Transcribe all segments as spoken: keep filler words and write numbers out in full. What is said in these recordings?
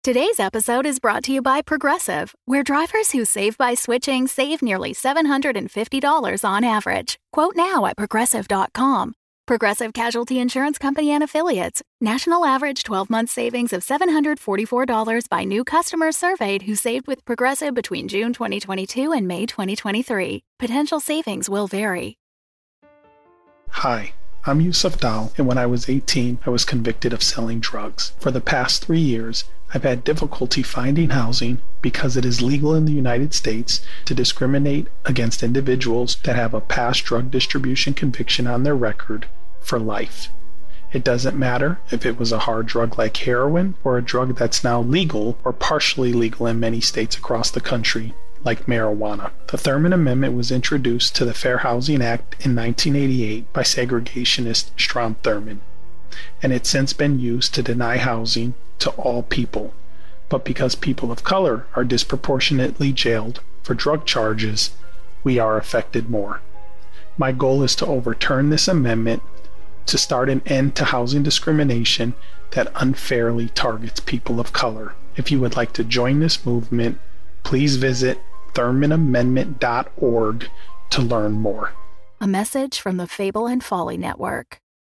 Today's episode is brought to you by Progressive, where drivers who save by switching save nearly seven hundred fifty dollars on average. Quote now at progressive dot com. Progressive Casualty Insurance Company and Affiliates. National average twelve-month savings of seven hundred forty-four dollars by new customers surveyed who saved with Progressive between June twenty twenty-two and May twenty twenty-three. Potential savings will vary. Hi, I'm Yusuf Dal, and when I was eighteen, I was convicted of selling drugs. For the past three years, I've had difficulty finding housing because it is legal in the United States to discriminate against individuals that have a past drug distribution conviction on their record for life. It doesn't matter if it was a hard drug like heroin or a drug that's now legal or partially legal in many states across the country, like marijuana. The Thurmond Amendment was introduced to the Fair Housing Act in nineteen eighty-eight by segregationist Strom Thurmond, and it's since been used to deny housing to all people. But because people of color are disproportionately jailed for drug charges, we are affected more. My goal is to overturn this amendment to start an end to housing discrimination that unfairly targets people of color. If you would like to join this movement, please visit thurmond amendment dot org to learn more. A message from the Fable and Folly Network.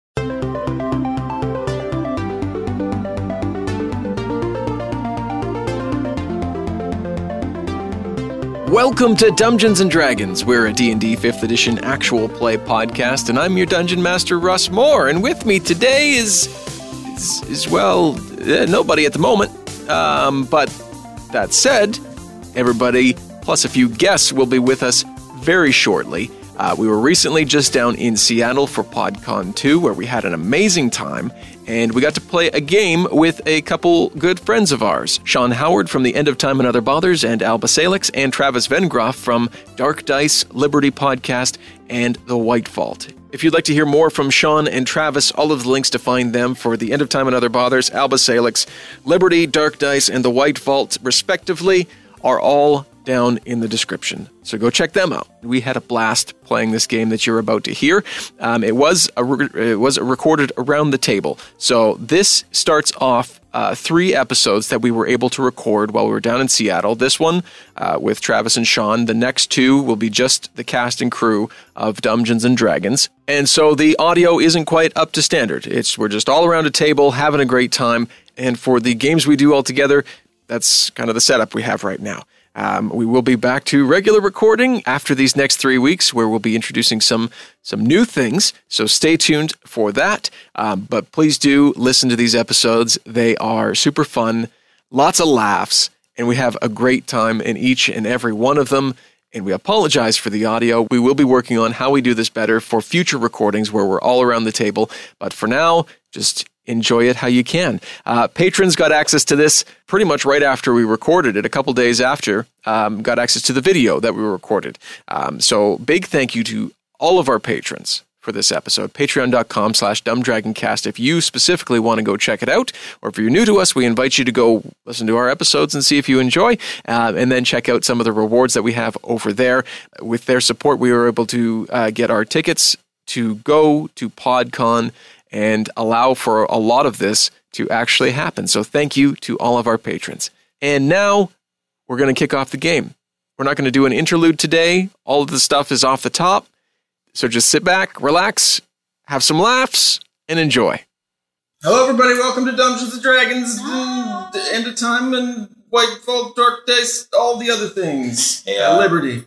Welcome to Dungeons and Dragons. We're a D and D fifth edition actual play podcast, and I'm your Dungeon Master, Russ Moore. And with me today is, is, is well, uh, nobody at the moment. Um, but that said, everybody, plus a few guests, will be with us very shortly. Uh, we were recently just down in Seattle for PodCon two, where we had an amazing time, and we got to play a game with a couple good friends of ours, Sean Howard from The End of Time and Other Bothers and Alba Salix, and Travis Vengroff from Dark Dice, Liberty Podcast, and The White Vault. If you'd like to hear more from Sean and Travis, all of the links to find them for The End of Time and Other Bothers, Alba Salix, Liberty, Dark Dice, and The White Vault, respectively, are all down in the description. So go check them out. We had a blast playing this game that you're about to hear. Um, it was a re- it was recorded around the table. So this starts off uh, three episodes that we were able to record while we were down in Seattle. This one uh, with Travis and Sean. The next two will be just the cast and crew of Dungeons and Dragons. And so the audio isn't quite up to standard. It's we're just all around a table having a great time. And for the games we do all together, that's kind of the setup we have right now. Um, we will be back to regular recording after these next three weeks, where we'll be introducing some some new things. So stay tuned for that. Um, but please do listen to these episodes. They are super fun, lots of laughs, and we have a great time in each and every one of them. And we apologize for the audio. We will be working on how we do this better for future recordings where we're all around the table. But for now, just enjoy it how you can. Uh, patrons got access to this pretty much right after we recorded it, a couple days after, um, got access to the video that we recorded. Um, so big thank you to all of our patrons for this episode. Patreon.com slash dumbdragoncast if you specifically want to go check it out, or if you're new to us, we invite you to go listen to our episodes and see if you enjoy, uh, and then check out some of the rewards that we have over there. With their support, we were able to uh, get our tickets to go to PodCon and allow for a lot of this to actually happen. So thank you to all of our patrons. And now we're going to kick off the game. We're not going to do an interlude today. All of the stuff is off the top. So just sit back, relax, have some laughs, and enjoy. Hello, everybody. Welcome to Dungeons and Dragons, and the End of Time, and White Vault, Dark Dice, all the other things. Yeah. Uh, Liberty.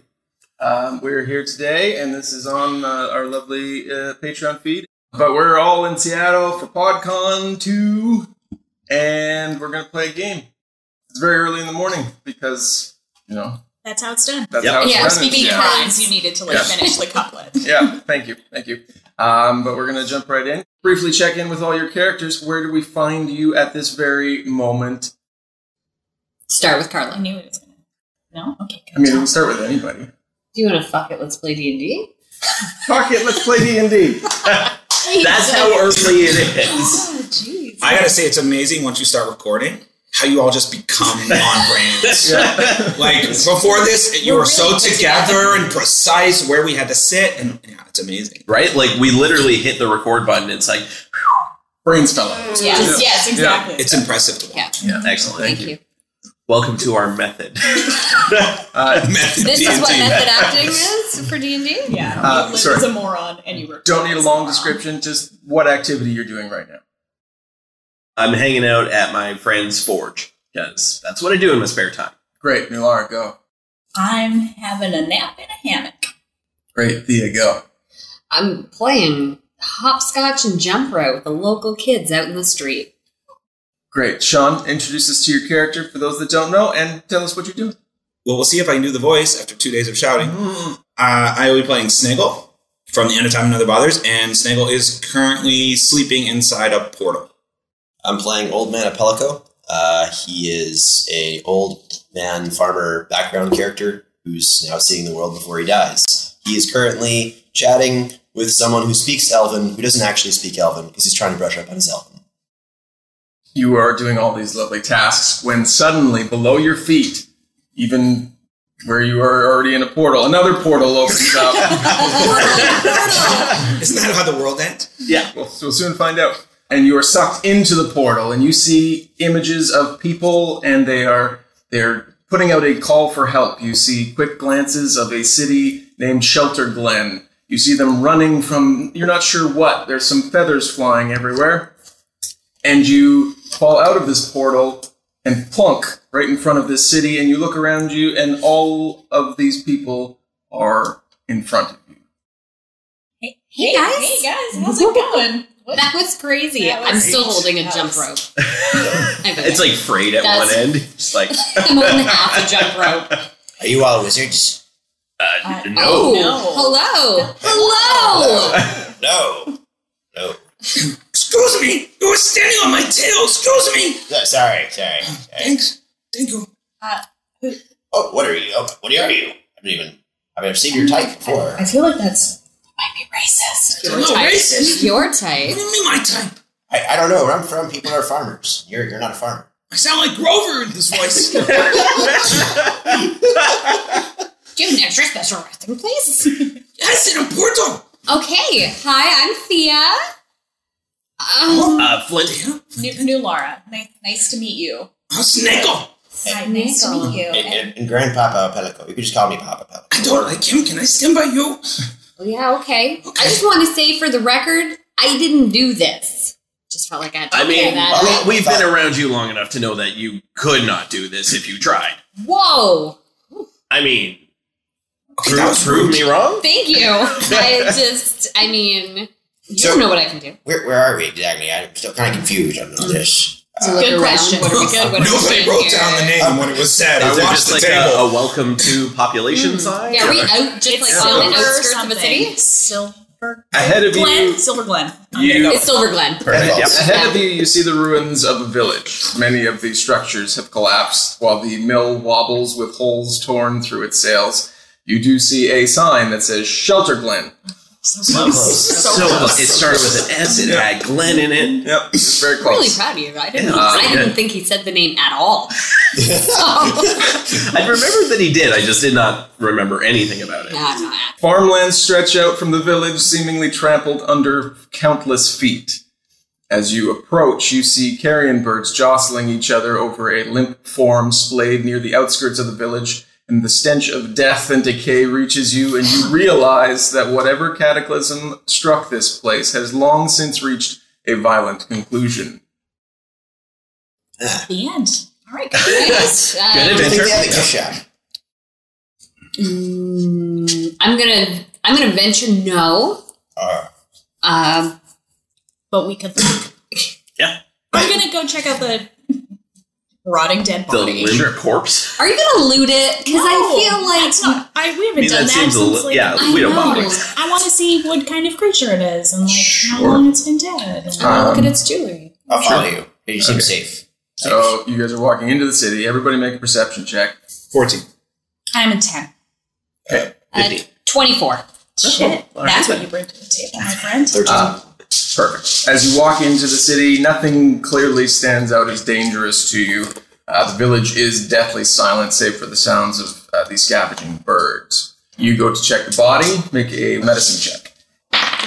Um, we're here today, and this is on uh, our lovely uh, Patreon feed. But we're all in Seattle for PodCon two, and we're going to play a game. It's very early in the morning because, you know... That's how it's done. That's yep. how it's yeah, done. Speaking of times, you needed to like, yeah. finish the couplet. Yeah, thank you, thank you. Um, but we're going to jump right in. Briefly check in with all your characters. Where do we find you at this very moment? Start with Carla. I knew it was going to... No? Okay, I mean, we can start with anybody. Do you want to fuck it, let's play D and D? Fuck it, let's play D and D. That's how early it is. Oh, jeez. I gotta say, it's amazing once you start recording how you all just become on brand. Yeah. Like before this, you were, were really so together and precise where we had to sit, and yeah, it's amazing, right? Like we literally hit the record button. It's like, brains fell out. Yeah. Just- yes, exactly. It's impressive. Yeah. Yeah. Excellent. Thank you. Welcome to our method. Uh, Method This D is and what D. method acting is for D and D? Yeah. Uh, you live sorry. as a moron and you work. don't need a as long moron. description, just what activity you're doing right now. I'm hanging out at my friend's forge because that's what I do in my spare time. Great, Nulara, go. I'm having a nap in a hammock. Great, Thea, go. I'm playing hopscotch and jump rope with the local kids out in the street. Great. Sean, introduce us to your character for those that don't know and tell us what you're doing. Well, we'll see if I can do the voice after two days of shouting. Uh, I will be playing Snaggle from The End of Time and Other Bothers, and Snaggle is currently sleeping inside a portal. I'm playing Old Man Apelico. Uh, he is a old man farmer background character who's now seeing the world before he dies. He is currently chatting with someone who speaks Elven, who doesn't actually speak Elven, because he's trying to brush up on his Elven. You are doing all these lovely tasks when suddenly, below your feet, even where you are already in a portal, another portal opens up. Isn't that how the world ends? Yeah. We'll, we'll soon find out. And you are sucked into the portal, and you see images of people, and they are they're putting out a call for help. You see quick glances of a city named Shelter Glen. You see them running from, you're not sure what. There's some feathers flying everywhere. And you fall out of this portal and plunk right in front of this city, and you look around you, and all of these people are in front of you. Hey, Hey, guys. Hey guys, how's it going? What? That was crazy. That was I'm still great. holding a That jump was- rope. It's like frayed at That's- one end. Just like, I'm holding half a jump rope. Are you all wizards? uh, Uh, no. Oh, No. hello. Hello. No. No. Excuse me! You were standing on my tail! Excuse me! No, sorry, sorry. sorry. Thanks. Thank you. Oh, what are you? Oh, what are you? I haven't even, I mean, I've seen your type before. I feel like that's might be racist. Your No, type. racist. Your What type. do you mean my type? I, I don't know. Where I'm from, people are farmers. You're you're not a farmer. I sound like Grover in this voice. Do you have an extra special resting place? Yes, in a portal! Okay. Hi, I'm Thea. Um, Uh, Flint. New, new Laura. Nice, nice to meet you. I'm Snaggle. Hi, nice to meet you. And, and, and Grandpapa Apelico. You could just call me Papa Apelico. I don't like him. Can I stand by you? oh, yeah, okay. Okay. I just want to say for the record, I didn't do this. Just felt like I had to I clear mean, that. we, we've been around you long enough to know that you could not do this if you tried. Whoa. I mean, Okay, prove, that was prove rude. me wrong? Thank you. I just, I mean, you So- don't know what I can do. Where, where are we exactly? I'm still kind of confused on this. So Uh, look Good around. question. What are we good? What are we Nobody doing wrote here? down the name when it was said. I Is there watched just the like table. a, a welcome to population sign? Yeah, are we Or- out just like It's on the Silver outskirts of a something. city? Silver Ahead of Glen? you, Silver Glen. I'm You- gonna go It's Silver Glen. Perfect. Yep. Ahead of you, you see the ruins of a village. Many of the structures have collapsed, while the mill wobbles with holes torn through its sails. You do see a sign that says Shelter Glen. so close. So, it started with an S, it had Glenn in it. Yep, it's very I'm really close. proud of you. I didn't. Yeah, I uh, didn't yeah. think he said the name at all. So, I remembered that he did, I just did not remember anything about it. nah, nah. Farmlands stretch out from the village, seemingly trampled under countless feet. As you approach, you see carrion birds jostling each other over a limp form splayed near the outskirts of the village, and the stench of death and decay reaches you, and you realize that whatever cataclysm struck this place has long since reached a violent conclusion. The end. All right, guys. Yes, uh, Good I think adventure. they have a gift shop. mm, I'm gonna. I'm gonna venture no. Uh, Um, But we could. Yeah. We're gonna go check out the rotting dead The body. limp corpse. are you gonna loot it? Because I feel like that's not. I we haven't I mean, done that that, seems a since li- like. yeah, I we don't know. bother. I want to see what kind of creature it is and like how Sure. long it's been dead. And- I wanna look Um, at its jewelry. I'll follow you. You seem Okay. safe. So you guys are walking into the city. Everybody make a perception check. fourteen. I'm a ten. Okay. Uh, Twenty-four. Shit, all right that's then. what you bring to the table, my friend. thirteen. Uh, perfect. As you walk into the city, nothing clearly stands out as dangerous to you. Uh, the village is deathly silent, save for the sounds of uh, these scavenging birds. You go to check the body, make a medicine check.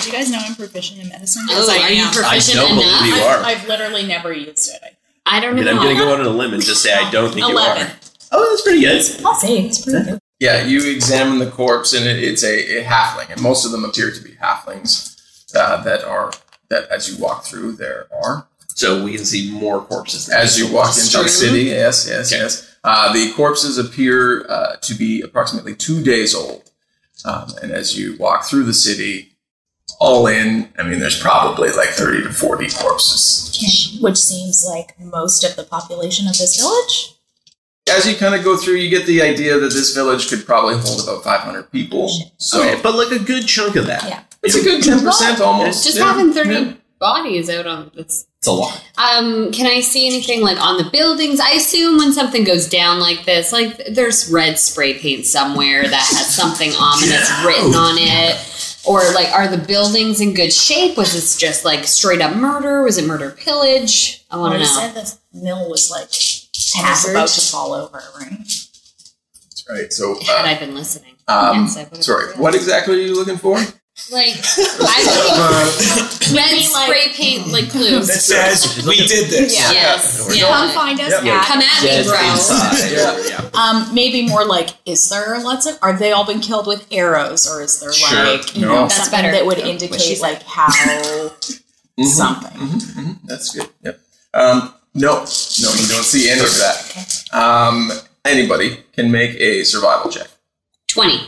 Did you guys know I'm proficient in medicine? Oh, I are you am. proficient I don't enough? believe you I've, are. I've literally never used it. I don't And know. I'm going to go out on a limb and just say I don't think Eleven. you are. Oh, that's pretty good. I'll say it's pretty good. Yeah, you examine the corpse, and it, it's a, a halfling, and most of them appear to be halflings uh, that are that as you walk through there are. So we can see more corpses. Than As you walk into the city, yes, yes, Okay. yes. Uh, the corpses appear uh, to be approximately two days old, um, and as you walk through the city, all in, I mean, there's probably like thirty to forty corpses. Which seems like most of the population of this village. As you kind of go through, you get the idea that this village could probably hold about five hundred people. So Okay, but like a good chunk of that. Yeah. it's a good ten percent almost. Just Yeah, having thirty yeah. bodies out on it's It's a lot. um can I see anything like on the buildings? I assume when something goes down like this, like there's red spray paint somewhere that has something ominous written on it. Or like are the buildings in good shape? Was this just like straight up murder? Was it murder pillage? I wanna Well, know. you said the mill was like Hazard. almost about to fall over, right? That's right. So, Had uh, I been listening. um, Yes, I would've sorry, realized. what exactly are you looking for? Like I would red Maybe, like- spray paint like clues. That says we did this. Yeah. Yes. Yeah. Yeah. Come find us Yep. at. Come at me, Dead bro. inside. Yeah. yeah. Um, maybe more like, is there lots of? Are they all been killed with arrows, or is there Sure. like you No. know That's something better. that would Yeah. What she indicate said. like how Mhm, something? mhm, mhm. That's good. Yep. Um, no, no, you don't see any of that. Um, anybody can make a survival check. Twenty.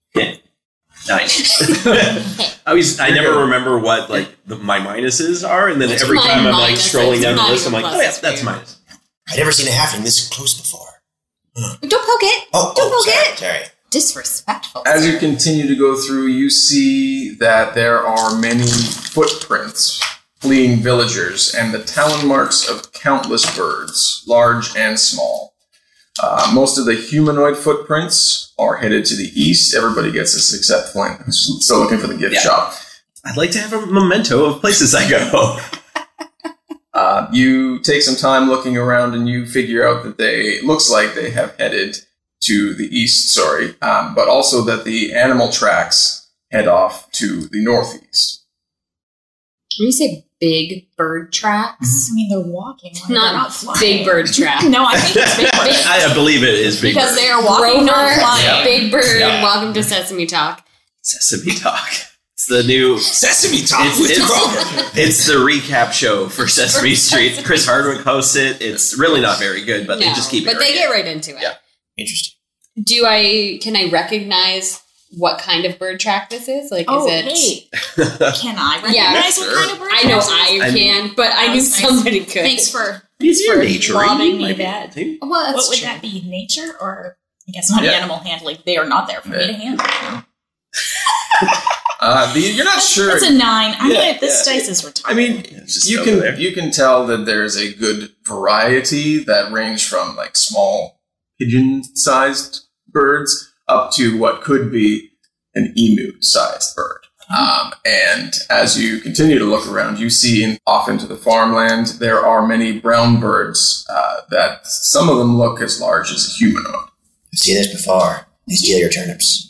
Nice. I always, I never remember what like the, my minuses are, and then What's every my time I'm like minus? scrolling It's down the not list, I'm even like, plus, oh yeah, it's that's weird. minus. I've never seen a halfling this close before. Don't poke it. Oh, Don't oh poke sorry, it. sorry. Disrespectful. As you continue to go through, you see that there are many footprints fleeing villagers and the talon marks of countless birds, large and small. Uh, most of the humanoid footprints are headed to the east. Everybody gets this except Flint, who's still looking for the gift Yeah. shop. I'd like to have a memento of places I go. Uh, you take some time looking around and you figure out that they, looks like they have headed to the east, sorry, um, but also that the animal tracks head off to the northeast. When you say big bird tracks, I mean, they're walking. Like, not, they're not flying. big bird track. No, I think it's big bird. I believe it is big because bird. they are walking, not Rover, flying. big bird. Yeah. Welcome to Sesame Talk. Sesame Talk. It's the new. Sesame Talk It's, with it's, Grover. it's the recap show for Sesame Street. Chris Hardwick hosts it. It's really not very good, but they No, just keep it. But they right get right into it. Yeah. Interesting. Do I? Can I recognize what kind of bird track this is? Like, Oh, is it? hey, can I recognize Yeah, what sure. kind of bird? I know that is? I I can, but I That knew was nice. somebody could. Thanks for. Is your for nature lobbing you me might be that. able to. Well, that's What would true. that be? Nature or I guess not Yeah. animal handling? They are not there for me Yeah. to handle. Uh, the, you're not sure. It's a nine. I Yeah, mean, this yeah. dice is I retired. mean, It's just you over can there. you can tell that there's a good variety that range from like small pigeon-sized birds up to what could be an emu-sized bird. Um, and as you continue to look around, you see in, off into the farmland there are many brown birds uh, that some of them look as large as a humanoid. I've seen this before. They steal your turnips.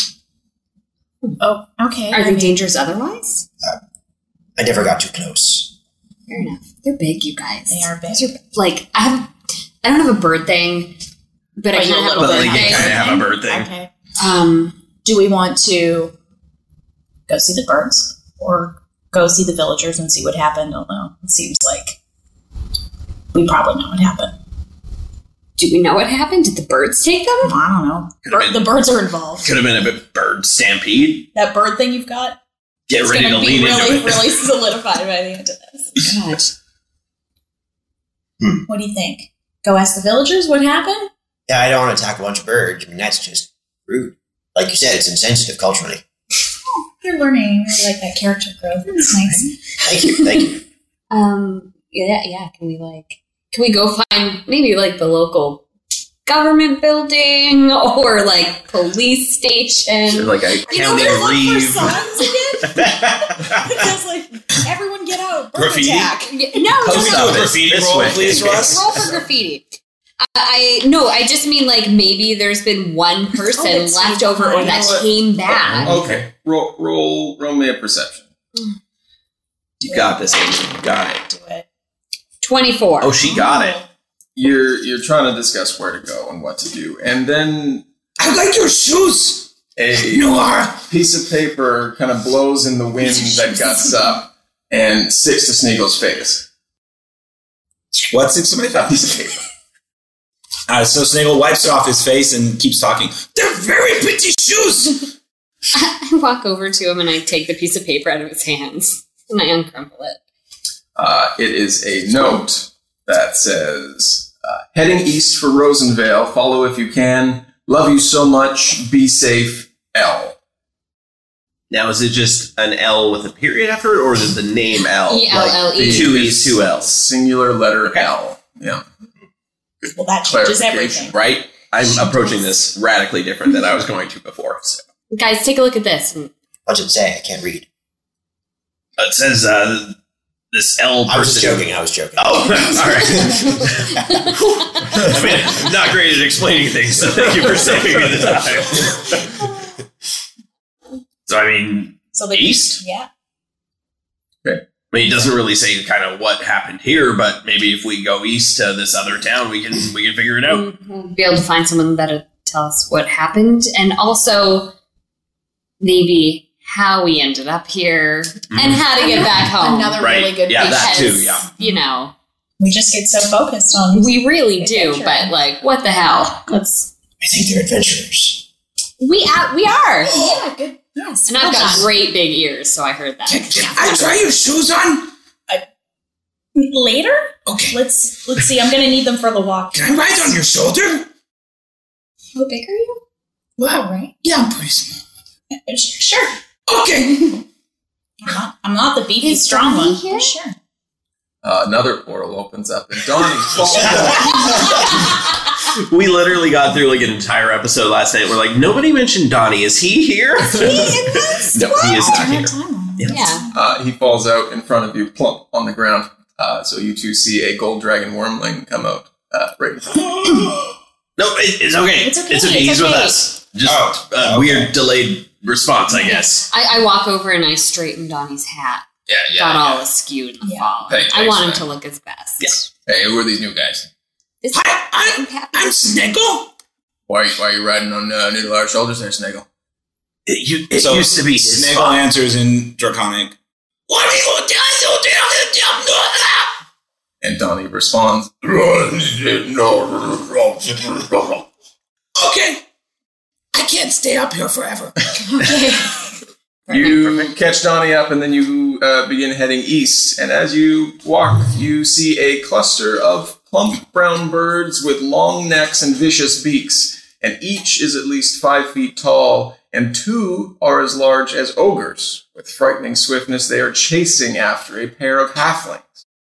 oh, okay. Are I they mean, dangerous otherwise? I never got too close. Fair enough. They're big, you guys. They are big. Those are, like I have, I don't have a bird thing, but I But you're kind a of little have a But bird like you thing. kind of have a bird thing. Okay. Um, Do we want to go see the birds or go see the villagers and see what happened? I don't know. It seems like we probably know what happened. do we know what happened? Did the birds take them? I don't know. Could've Bir- been- the birds are involved. Could have been a bit bird stampede. That bird thing you've got Get is ready going to to be lean really, into it. really solidified by the end of this. God. What do you think? Go ask the villagers what happened? Yeah, I don't want to attack a bunch of birds. I mean, that's just rude. Like you said, it's insensitive culturally. You're learning. I like that character growth. It's nice. Thank you, thank you. Um, yeah, yeah. Can we like, can we go find maybe like the local government building or like police station? Like a You know, county they're looking for reeve. signs again. Because like everyone get out. Bird Graffiti? attack. Yeah, no, no, Post no. Do a office graffiti this roll, way. please, Ross. Roll for graffiti. I no, I just mean like maybe there's been one person Oh, it's left fine. over or You that know what? came back. Okay, roll roll roll me a perception. You got this, Amy. You got it. Do it. twenty-four. Oh, she got it. You're you're trying to discuss where to go and what to do, and then I like your shoes. a Noir. piece of paper kind of blows in the wind that guts up and sticks to Sneagle's face. What sticks to my A piece face? of paper. Uh, so Snaggle wipes it off his face and keeps talking. They're very pretty shoes. I walk over to him and I take the piece of paper out of his hands and I uncrumple it. Uh, it is a note that says, uh, heading east for Rosenvale. Follow if you can. Love you so much. Be safe. L. Now, is it just an L with a period after it, or is it the name L? E L L E. Like two E's, two L's. Singular letter L. Yeah. Well, that changes Clarification. everything. Right? I'm approaching this radically different than I was going to before. So. Guys, take a look at this. What's it say? I can't read. It says uh, this L person. I was just joking. I was joking. Oh, all right. I mean, I'm not great at explaining things, so thank you for saving me the time. So, I mean, So the east? Yeah. I mean, it doesn't really say kind of what happened here, but maybe if we go east to this other town, we can we can figure it out. We'll be able to find someone that'll tell us what happened and also maybe how we ended up here and how to get back home. Another Right. really good Yeah, piece. that too, Because, yeah. You know, We just get so focused on. we really do, Adventure. but like, what the hell? Let's. I think they're adventurers. We uh, we are. Yeah, good. And I've got great big ears, so I heard that. Can, can I try your shoes on? Later? Okay. Let's let's see. I'm gonna need them for the walk. Can I ride on your shoulder? How big are you? Wow, right? Yeah, I'm pretty small. Sure. Okay. I'm not, I'm not the beefy Is strong Donnie one. here? Sure. Uh, another portal opens up and Donnie falls. We literally got through like an entire episode last night. We're like, nobody mentioned Donnie. Is he here? Is he in this? No, he is not Turn here. on time on him. Yeah. Uh, he falls out in front of you, plump on the ground. Uh, so you two see a gold dragon wormling come out uh, right in front of you. No, it, it's okay. It's okay. It's okay. It's He's with okay. us. Just Oh, a okay. weird delayed response, I guess. I, I walk over and I straighten Donnie's hat. Yeah, yeah. Got all yeah. askew in the Yeah. fall. Hey, I thanks, want him man. to look his best. Yeah. Hey, who are these new guys? Is Hi, I'm, I'm Snaggle. Why, why are you riding on uh, Noodle Our shoulders there, Snaggle? It, u- it So, used to be his Snaggle fault. answers in Draconic. What are you doing? And Donnie responds, Okay. I can't stay up here forever. You catch Donnie up and then you uh, begin heading east. And as you walk, you see a cluster of plump brown birds with long necks and vicious beaks. And each is at least five feet tall, and two are as large as ogres. With frightening swiftness, they are chasing after a pair of halflings.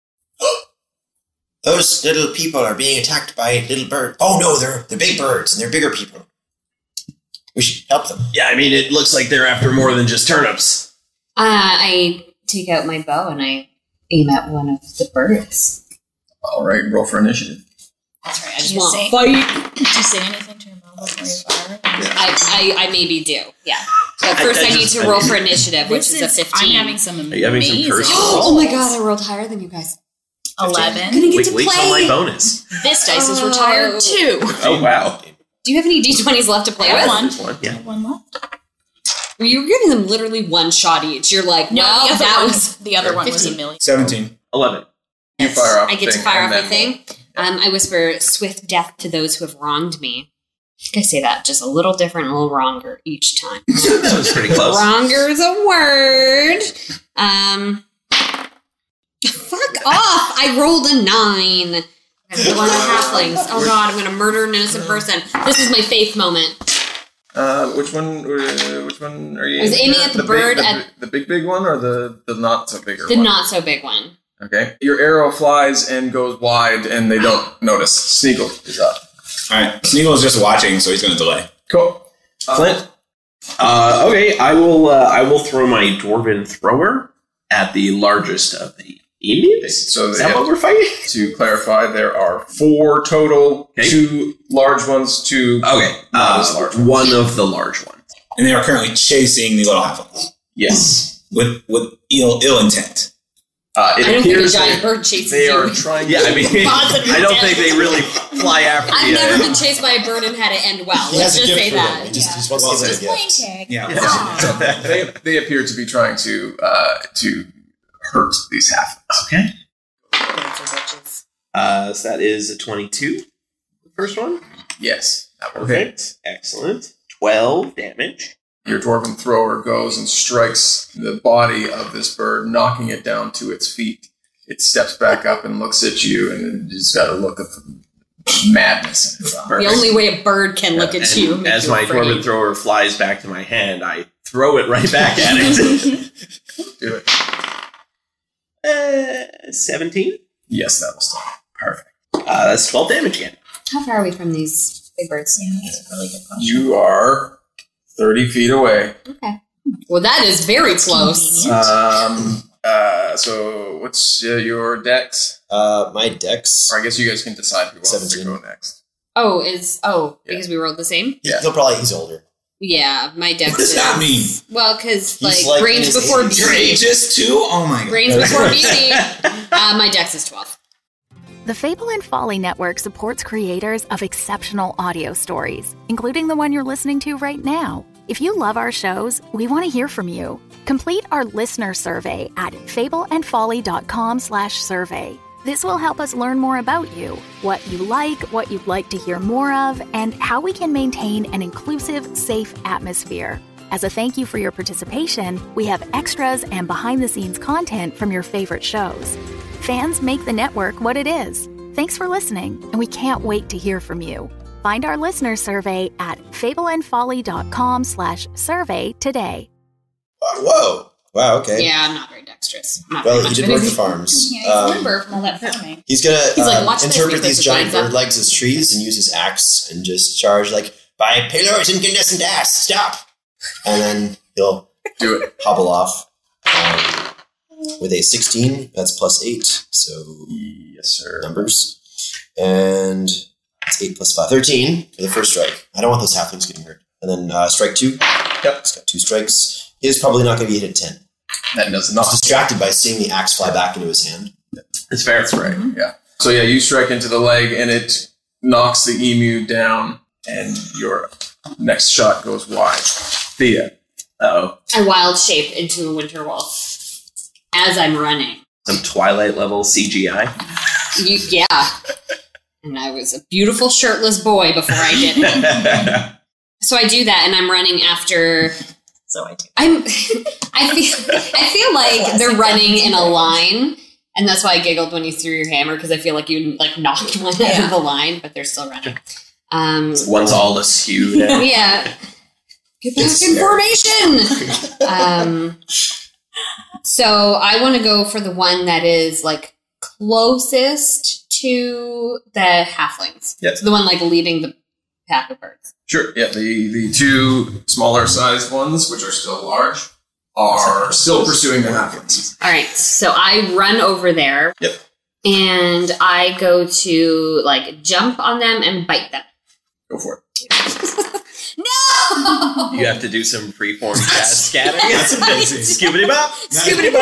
Those little people are being attacked by little birds. Oh no, they're they're big birds and they're bigger people. We should help them. Yeah, I mean, it looks like they're after more than just turnips. Uh, I take out my bow and I aim at one of the birds. All right, roll for initiative. That's right. I Did just you want say- fight. Did you say anything to your mom before you fire it? I, I, I maybe do. Yeah. But I- first I I, need just- to I- roll for initiative, which This is a fifteen. I'm having some Are you having some amazing curse? Oh my god, I rolled higher than you guys. eleven. Gonna get Wait, to wait till play. my bonus. This dice is Oh. retired too. Oh, wow. Do you have any d twenties left to play I have with? one. There's one, yeah. One left. You're giving them literally one shot each. You're like, No, well, the other that one, was the other one was a fifteen. million. seventeen. eleven. You fire off I the get to thing, fire and off the then- thing. Um, I whisper, swift death to those who have wronged me. I think I say that just a little different, a little wronger each time. That was pretty close. Wronger is a word. Um, fuck off! I rolled a nine. I'm one of the halflings. Oh god, I'm gonna murder an innocent person. This is my faith moment. Uh, which one? Uh, which one are you? I was aiming at the big- bird the, at- the big, big one, or the the not so bigger The one? not so big one. Okay. Your arrow flies and goes wide, and they don't notice. Sneagle is up. All right. Sneagle is just watching, so he's going to delay. Cool. Flint. Uh, okay, I will. Uh, I will throw my dwarven thrower at the largest of the emus. So Is they that what have, we're fighting? to clarify, there are four total. Okay. Two large ones. Two. Okay, Not uh, as large. one of the large ones. And they are currently chasing the little halflings. Yes. with with ill ill intent. Uh, it I don't think a appears giant they- bird chases They you. are trying. Yeah, I mean, Positive I don't intent. think they really fly after I've you. never been chased by a bird and had it end well. He Let's has a just gift say for that. them. He just, Yeah. he just wants Well to give said. them a Just gift. playing tag. Yeah. Aw. they they appear to be trying to uh, to hurt these halflings. Okay. Birds are bitches. Uh, so that is a twenty-two. The first one. Yes, that will hit. Perfect. Excellent. twelve damage. Your dwarven thrower goes and strikes the body of this bird, knocking it down to its feet. It steps back up and looks at you, and it's got a look of madness in its eyes. The only way a bird can look at And you. make as you my afraid. dwarven thrower flies back to my hand, I throw it right back at it. Do it. uh, seventeen. Yes, that will stop. Perfect. Uh, that's twelve damage again. How far are we from these big birds? Yeah, that's a really good question. You are thirty feet away. Okay. Well, that is very close. Convenient. Um. Uh. So, what's uh, your dex? Uh, my dex, Or I guess you guys can decide who wants to seventeen. go next. Oh, is oh Yeah. because we rolled the same. Yeah. he'll probably, he's older. Yeah, my dex. What does is, that mean? Well, because like, He's like in brains his before eighties. You're beauty. ageist too? Oh my god. Brains before beauty. Uh, my dex is twelve. The Fable and Folly Network supports creators of exceptional audio stories, including the one you're listening to right now. If you love our shows, we want to hear from you. Complete our listener survey at fableandfolly.com slash survey. This will help us learn more about you, what you like, what you'd like to hear more of, and how we can maintain an inclusive, safe atmosphere. As a thank you for your participation, we have extras and behind-the-scenes content from your favorite shows. Fans make the network what it is. Thanks for listening, and we can't wait to hear from you. Find our listener survey at fableandfolly.com slash survey today. Uh, whoa. Wow, okay. Yeah, I'm not very dexterous. I'm not Well, very he much did of work it. the farms. Yeah, he's Um, limber from all that farming. He's gonna He's like, um, "Watch this," interpret and he these puts his giant legs up. bird legs as trees and use his axe and just charge like, by pillars incandescent ass, stop! And then he'll Do it. hobble off um, with a sixteen. That's plus eight, so Yes, sir. numbers. And it's eight plus five. thirteen for the first strike. I don't want those halflings getting hurt. And then uh, strike two. Yep. He's got two strikes. He is probably not going to be hit at ten. That does not. He's distracted by seeing the axe fly back into his hand. It's fair. That's right. Yeah. So yeah, you strike into the leg, and it knocks the emu down, and your next shot goes wide. Thea. Oh, I wild shape into a winter wolf as I'm running. some Twilight level C G I. You, yeah. And I was a beautiful shirtless boy before I did it. So I do that, and I'm running after. So I do. I'm. I feel. I feel like they're running in a line, and that's why I giggled when you threw your hammer because I feel like you like knocked one out Yeah. of the line, but they're still running. Um, One's all askew now. yeah. Get back It's in scary. formation. um, so I want to go for the one that is like closest to the halflings. Yes. So the one like leading the pack of birds. Sure. Yeah. The the two smaller sized ones, which are still large, are still pursuing the halflings. All right. So I run over there. Yep. And I go to like jump on them and bite them. Go for it. No! You have to do some freeform jazz scatting. That's amazing. Skibbity bop. Skibbity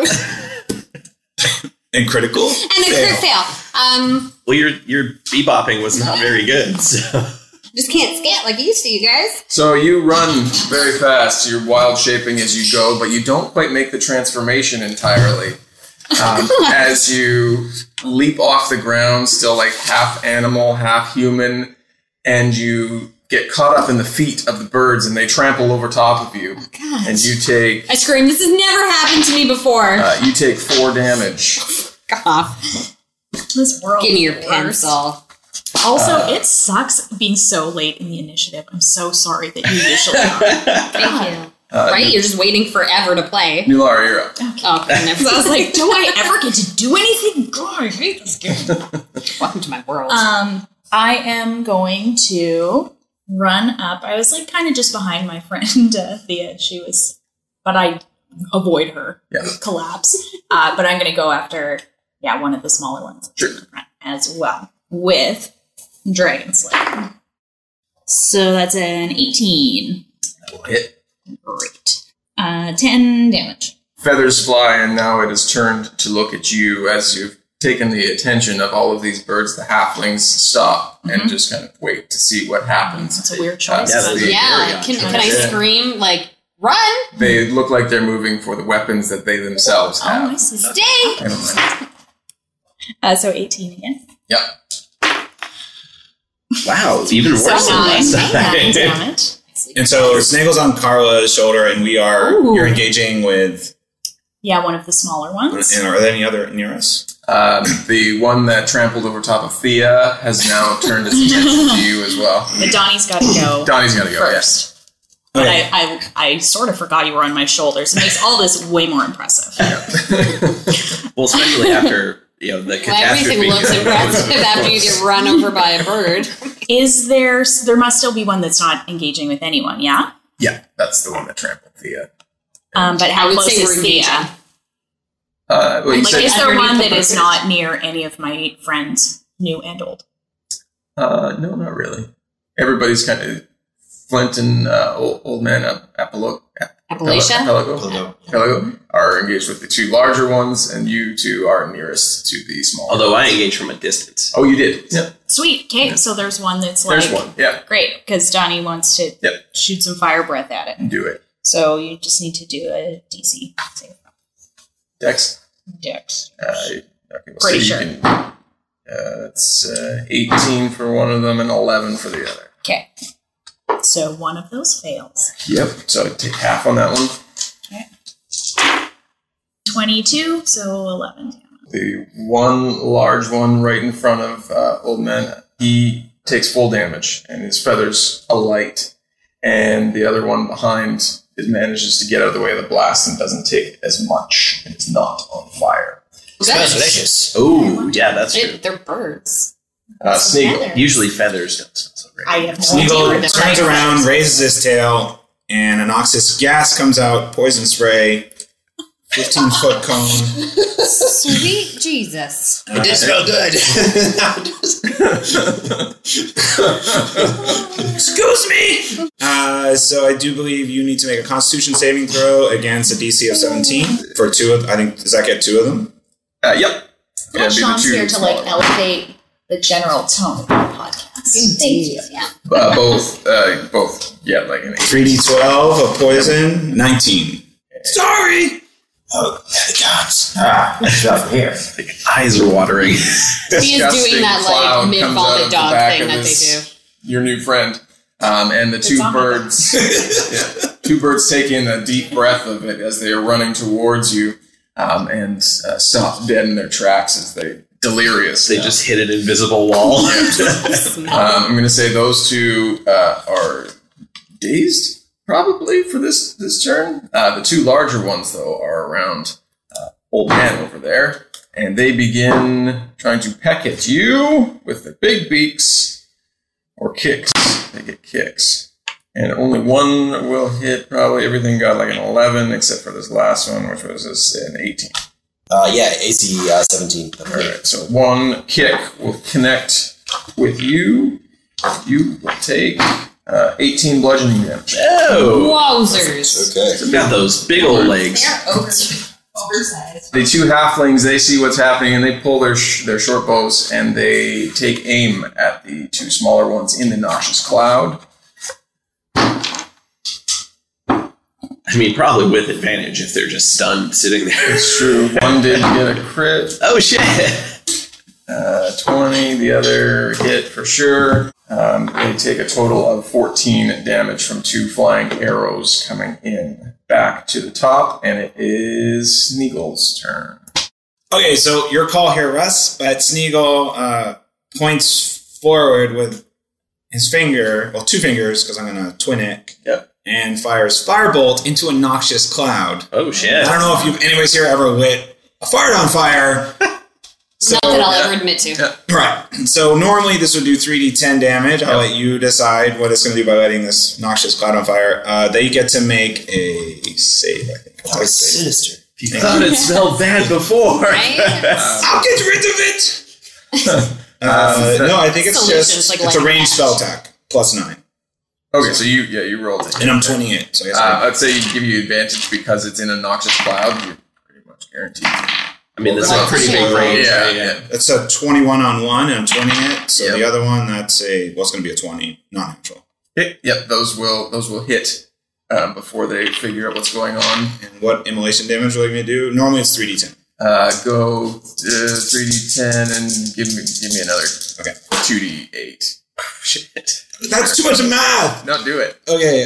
bop. And critical. And a crit fail. Um, Well, your your bebopping was not very good. So. just can't scat like you used to, you guys. So you run very fast. You're wild shaping as you go, but you don't quite make the transformation entirely. Um, as you leap off the ground, still like half animal, half human, and you get caught up in the feet of the birds, and they trample over top of you. God. And you take I scream, this has never happened to me before. uh, you take four damage. God. This world. Give me your is the worst. pencil. Also, Uh, it sucks being so late in the initiative. I'm so sorry that you usually are. Thank you. Uh, Right? You're just waiting forever to play. Nular, you're up. Oh, never. So I was like, do I ever get to do anything? God, I hate this game. Welcome to my world. Um, I am going to run up. I was like kind of just behind my friend uh, Thea. She was, but I avoid her Yeah. collapse. Uh, but I'm going to go after, yeah, one of the smaller ones Sure. as well with Dragon Slayer. So that's an eighteen. That will hit. Great. Uh, ten damage. feathers fly, and now it has turned to look at you as you've taken the attention of all of these birds. The halflings stop Mm-hmm. and just kind of wait to see what happens. That's a weird choice. Uh, the- Yeah, can, can I Yeah. scream, like, run? They look like they're moving for the weapons that they themselves Oh, I have. see. Stay! Never mind. Uh, so eighteen again. Yep. Wow, it's even worse So than nine. last time. Nine damage. And so Snaggle's on Carla's shoulder, and we are Ooh. you're engaging with. Yeah, one of the smaller ones. And are there any other near us? Um, the one that trampled over top of Thea has now turned its attention to you as well. But Donnie's got to go. Donnie's got to go, first. But Okay. I, I, I sort of forgot you were on my shoulders. It makes all this way more impressive. Well, especially after you know the Well, catastrophe. everything looks impressive after you get run over by a bird. Is there? There must still be one that's not engaging with anyone. Yeah. Yeah, that's the one that trampled Thea. Um, but I how would close say is we're Thea? engaging. Uh, well, you Like, said- is there underneath one the that is bushes? not near any of my friends, new and old? uh, no, not really. Everybody's kind of Flint and uh, old, old man Ap- Apollo, Ap- Appalachia? Apelago, Apelago. Apelago are engaged with the two larger ones, and you two are nearest to the smaller. Although I engage from a distance. Oh, you did. Yep. Sweet. Okay, so there's one that's like There's one. Yeah. great because Donnie wants to Yep. shoot some fire breath at it. Do it. So you just need to do a D C save. Dex. Dex. Uh, okay, we'll Pretty see. sure. You can, uh, it's uh, eighteen for one of them and eleven for the other. Okay. So one of those fails. Yep. So take half on that one. twenty-two, so eleven. The one large one right in front of uh, Old Man, he takes full damage and his feathers alight. And the other one behind it manages to get out of the way of the blast and doesn't take as much and is not on fire. Smells delicious. Oh, yeah, that's They, true. they're birds. Uh, Sneagle. Feathers. Usually feathers don't smell so great. I have no idea Sneagle where the turns around, raises his tail, and a noxious gas comes out. Poison spray. Fifteen foot cone. Sweet Jesus. It did smell good. Excuse me. Uh, so I do believe you need to make a Constitution saving throw against a D C of seventeen for two of. I think does that get two of them? Uh, yep. Well, it'd be the Sean's two here to like smaller ones. elevate the general tone of the podcast. Thank you. Yeah. Uh, both, uh, both, yeah, like an eight. Three D twelve of poison. Nineteen. Sorry. Oh, the cops. Ah, it's out from here. Like, eyes are watering. He is Disgusting doing that cloud like mid comes out vomit of the dog back thing of that this- they do. Your new friend. Um, and the two on my birds, yeah, two birds take in a deep breath of it as they are running towards you, um, and uh, stop dead in their tracks as they delirious. They now. just hit an invisible wall. Um, I'm going to say those two uh, are dazed, probably for this this turn. Uh, the two larger ones, though, are around uh, Old Man over there, and they begin trying to peck at you with their big beaks or kicks. They get kicks, and only one will hit. Probably everything got like an eleven, except for this last one, which was this, an eighteen. Uh, yeah, A C uh, seventeen. All right, so one kick will connect with you. You will take uh, eighteen bludgeoning damage. Oh, Wowzers. Okay. got those big old legs. Oversized. The two halflings, they see what's happening and they pull their sh- their short bows and they take aim at the two smaller ones in the noxious cloud. I mean, probably with advantage if they're just stunned sitting there. It's true. One did get a crit, Oh, shit. uh, twenty. The other hit for sure. Um, they take a total of fourteen damage from two flying arrows coming in back to the top, and it is Sneagle's turn. Okay, so your call here, Russ, but Sneagle uh, points forward with his finger, well, two fingers, because I'm going to twin it, Yep. and fires Firebolt into a noxious cloud. Oh, shit. I don't know if you've anybody's here ever lit a fart on fire. So, Not that I'll ever admit to. Yeah. right. So normally this would do three d ten damage. I'll let you decide what it's going to do by lighting this noxious cloud on fire. Uh, they get to make a save, I think. That was sinister. You thought it smelled bad before. Right? I'll get rid of it! uh, no, I think it's Solutions, just, like it's a lighting ranged match. spell attack. Plus nine. Okay, so you yeah you rolled it, and I'm twenty-eight. So I guess uh, I'd say give you advantage because it's in a noxious cloud. You're pretty much guaranteed. I mean, that's Well, a pretty that's big a range. Yeah, right? yeah. that's a twenty-one on one, and I'm twenty it. So Yep. the other one, that's a well, it's going to be a twenty, not natural. Hit, yep, those will those will hit um, before they figure out what's going on. And what immolation damage will you me do? Normally it's three d ten. Uh, go uh, three d ten and give me give me another Okay. two d eight. Shit, That's too much math. no, do it. Okay,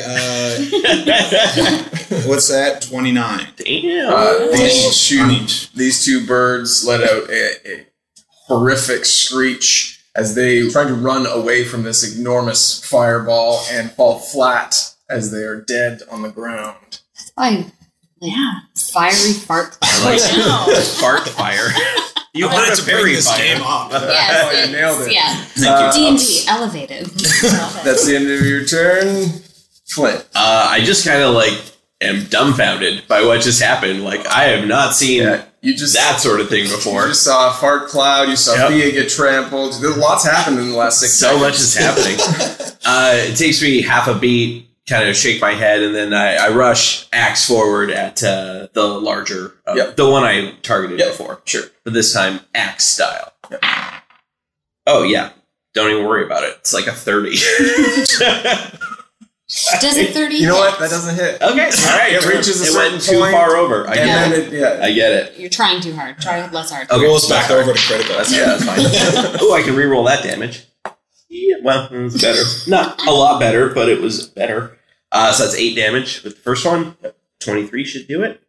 uh, what's that? twenty-nine. Damn. Uh, these On two each. these two birds let out a, a horrific screech as they try to run away from this enormous fireball and fall flat as they are dead on the ground. Fine. Yeah. Fiery fart cloud. Like No. fart fire. You I wanted wanted to bring this fire. game up. Yes, Oh, you it's- nailed it. Yeah. Thank D and D elevated. That's the end of your turn, Flint. Uh, I just kind of like am dumbfounded by what just happened. Like I have not seen Yeah, you just that sort of thing You before. just saw a fart cloud. You saw Yep. Thea get trampled. There's lots happened in the last six So seconds. much is happening. uh, it takes me half a beat, kind of shake my head, and then I, I rush axe forward at uh, the larger, uh, Yep. the one I targeted Yep. before. Sure. But this time, axe style. Yep. Oh, yeah. Don't even worry about it. It's like a thirty. Does it thirty? You know what? hit? That doesn't hit. Okay, all right. It reaches a it certain went too point, far over. I And get then it. it, yeah. I get it. You're trying too hard. Try less hard. Okay. Rolls back over to critical. That's, yeah, that's fine. Oh, I can re-roll that damage. Yeah, well, it was better. Not a lot better, but it was better. Uh, so that's eight damage with the first one. twenty-three should do it.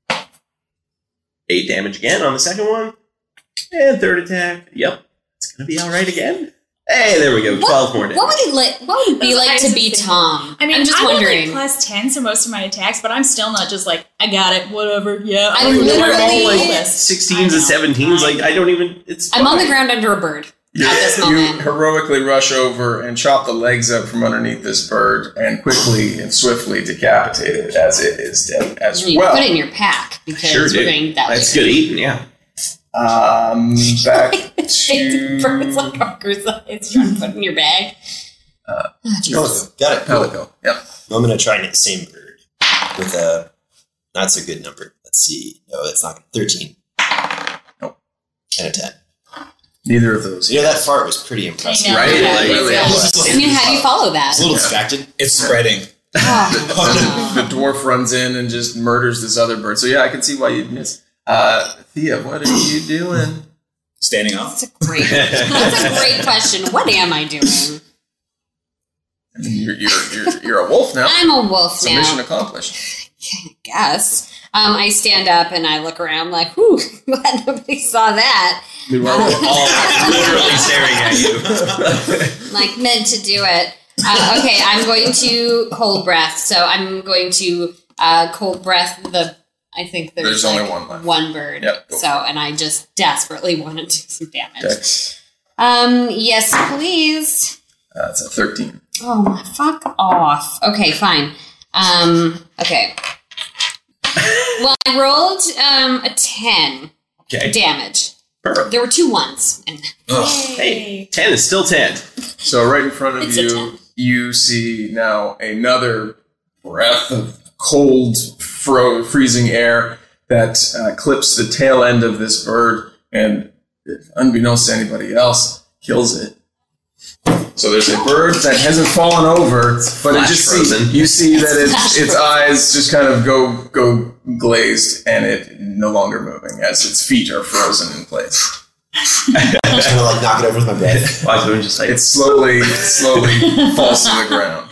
Eight damage again on the second one. And third attack. Yep. It's going to be all right again. Hey, there we go. twelve more damage. What would it like? What would it be That's what I like was to just be thinking. Tom? I mean, I'm just I'm wondering. at like plus ten for most of my attacks, but I'm still not just like, I got it, whatever, yeah. I'm I'll do literally- all like this. sixteens I and know. seventeens. I Like, I don't even. It's I'm on the fine. ground under a bird You, at this you moment. heroically rush over and chop the legs out from underneath this bird and quickly and swiftly decapitate it as it is dead as You well. put it in your pack because Sure we're do. going that That's way. good eating, yeah. Um, back Big to birds like Parker's it's trying to put in your bag. Uh, Oh, Jesus. Got it. Cool. Pelico. Yep. I'm going to try and hit the same bird with a not so good number. Let's see. No, that's not good. thirteen. Nope. And a ten. Neither of those. You know, that fart was pretty impressive. I know. Right? Yeah, Like, it's, really, uh, I was just like- I mean, how do you follow I that? was a little distracted. It's spreading. Oh, the dwarf runs in and just murders this other bird. So yeah, I can see why you'd miss. Uh, Thea, what are you doing? Standing up. that's a great. That's a great question. What am I doing? You're you're you're, you're a wolf now. I'm a wolf So now. mission accomplished. I guess. Um, I stand up and I look around like, whew, glad nobody saw that. Meanwhile, we're all literally staring at you. Like, meant to do it. Uh, okay, I'm going to cold breath. So I'm going to uh, cold breath the. I think there's, There's like only one left. One bird. Yep, go So, and I just desperately want to do some damage. Dex. Um, yes, please. Uh, it's a thirteen. Oh my, fuck off. Okay, fine. Um, okay. Well, I rolled um a ten Okay. damage. Perfect. There were two ones. And Hey, ten is still ten. So right in front of It's a you, ten. you see now another breath of cold, fro- freezing air that uh, clips the tail end of this bird and, unbeknownst to anybody else, kills it. So there's a bird that hasn't fallen over, but it flash just frozen. see, you see that it, flash its frozen. eyes just kind of go go glazed and it no longer moving as its feet are frozen in place. I'm just going to like knock it over with my breath. Well, I was just like, It slowly, slowly falls to the ground.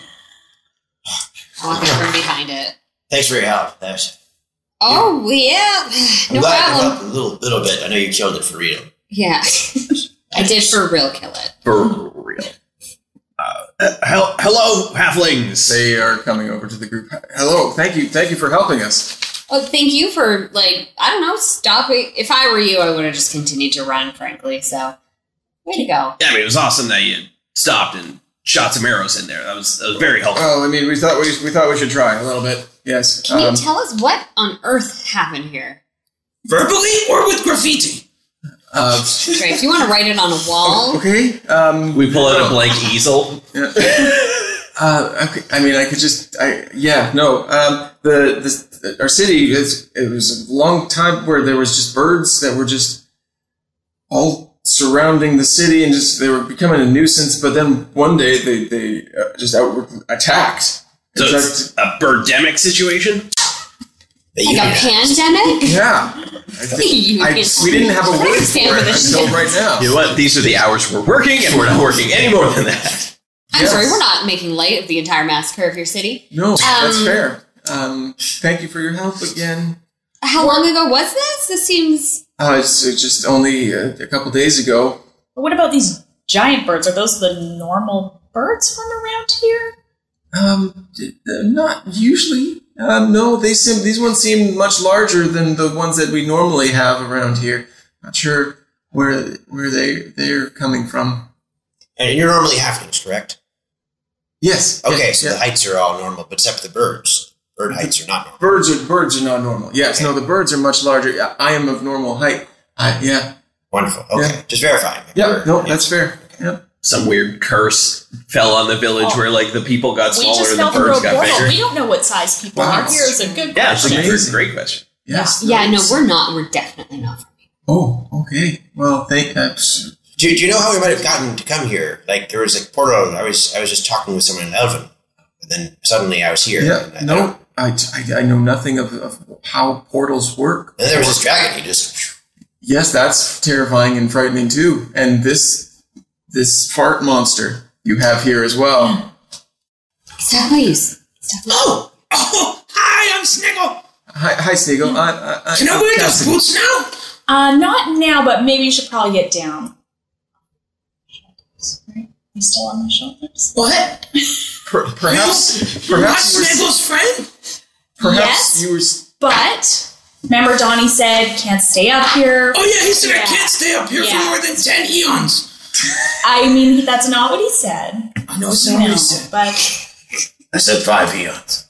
walking from behind it. Thanks for your help. Thanks. Oh, yeah. I'm No glad I problem. helped a little, little bit. I know you killed it for real. Yeah. I did for real kill it. for real. Uh, hel- hello, halflings. They are coming over to the group. Hello, thank you, thank you for helping us. Oh, thank you for, like, I don't know, stopping. If I were you, I would have just continued to run, frankly. So, way to go. Yeah, I mean, it was awesome that you stopped and shot some arrows in there. That was that was very helpful. Well, I mean, we thought we we thought we should try a little bit. Yes. Can Um, you tell us what on earth happened here? Verbally or with graffiti? uh, Okay, if you want to write it on a wall, okay. Um, We pull out a blank easel. yeah. Uh, okay, I mean, I could just, I yeah, no. Um, the, the our city is it was a long time where there was just birds that were just all surrounding the city and just they were becoming a nuisance. But then one day they they uh, just out attacked. So tried it's to- a birdemic situation? Like a pandemic? yeah. I think, I, we didn't have a word for it until right now. You know what? These are the hours we're working, and we're not working any more than that. I'm Yes. sorry, we're not making light of the entire massacre of your city. No, that's Um, fair. Um, thank you for your help again. How long ago was this? This seems... Uh, it's, it's just only a, a couple days ago. What about these giant birds? Are those the normal birds from around here? Um, d- uh, not usually. Um, no, they seem these ones seem much larger than the ones that we normally have around here. Not sure where where they they're coming from. And you're normally halflings, correct? Yes. Okay, yes, so yeah. the heights are all normal, but except the birds. Bird heights are not normal. birds are birds are not normal. Yes, Okay. no, the birds are much larger. Yeah, I am of normal height. I, yeah, Wonderful. Okay, Yeah. just verifying. yeah. Bird, No, yeah. that's fair. Yeah. Some weird curse fell on the village Oh. where like the people got We smaller just and the fell through birds a got portal. bigger. We don't know what size people Wow. are. Here's a good Yeah, it's a question. great, Amazing. great question. Yes. Yeah, no, yes. we're not. We're definitely not. Oh, okay. Well, thank. Uh, s- Do, do you know how we might have gotten to come here? Like there was a portal. I was I was just talking with someone in Elven, and then suddenly I was here. yeah. and I- I don't- No, I, I, I know nothing of, of how portals work. And then there was this dragon. He just Yes, that's terrifying and frightening too. And this this fart monster you have here as well. Stop, please. Oh, oh, hi, I'm Sniggle. Hi, hi, Sneagle. I, I, I, Can I wear those Cassidy. boots now? Uh, not now, but maybe you should probably get down. Right? You still on my shoulders? What? Per, perhaps, You're not perhaps, you were, Sniggle's friend? perhaps Yes. you were. s- But remember, Donnie said can't stay up here. Oh, yeah, he said I Yeah. can't stay up here Yeah. for more than ten eons. I mean, that's not what he said. I know it's No, not what he said. but I said five eons.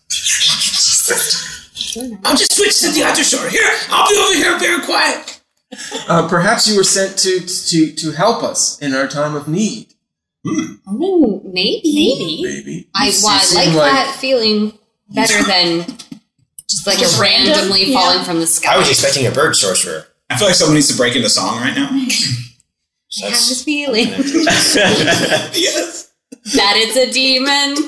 I'll just switch to the other shore. Here, I'll be over here very quiet. Uh, perhaps you were sent to to to help us in our time of need. Oh, maybe. maybe. Maybe. I, You well, I seem like, that feeling better than just like Just a random? randomly Yeah. falling from the sky. I was expecting a bird sorcerer. I feel like someone needs to break into song right now. I have this feeling Yes. that it's a demon.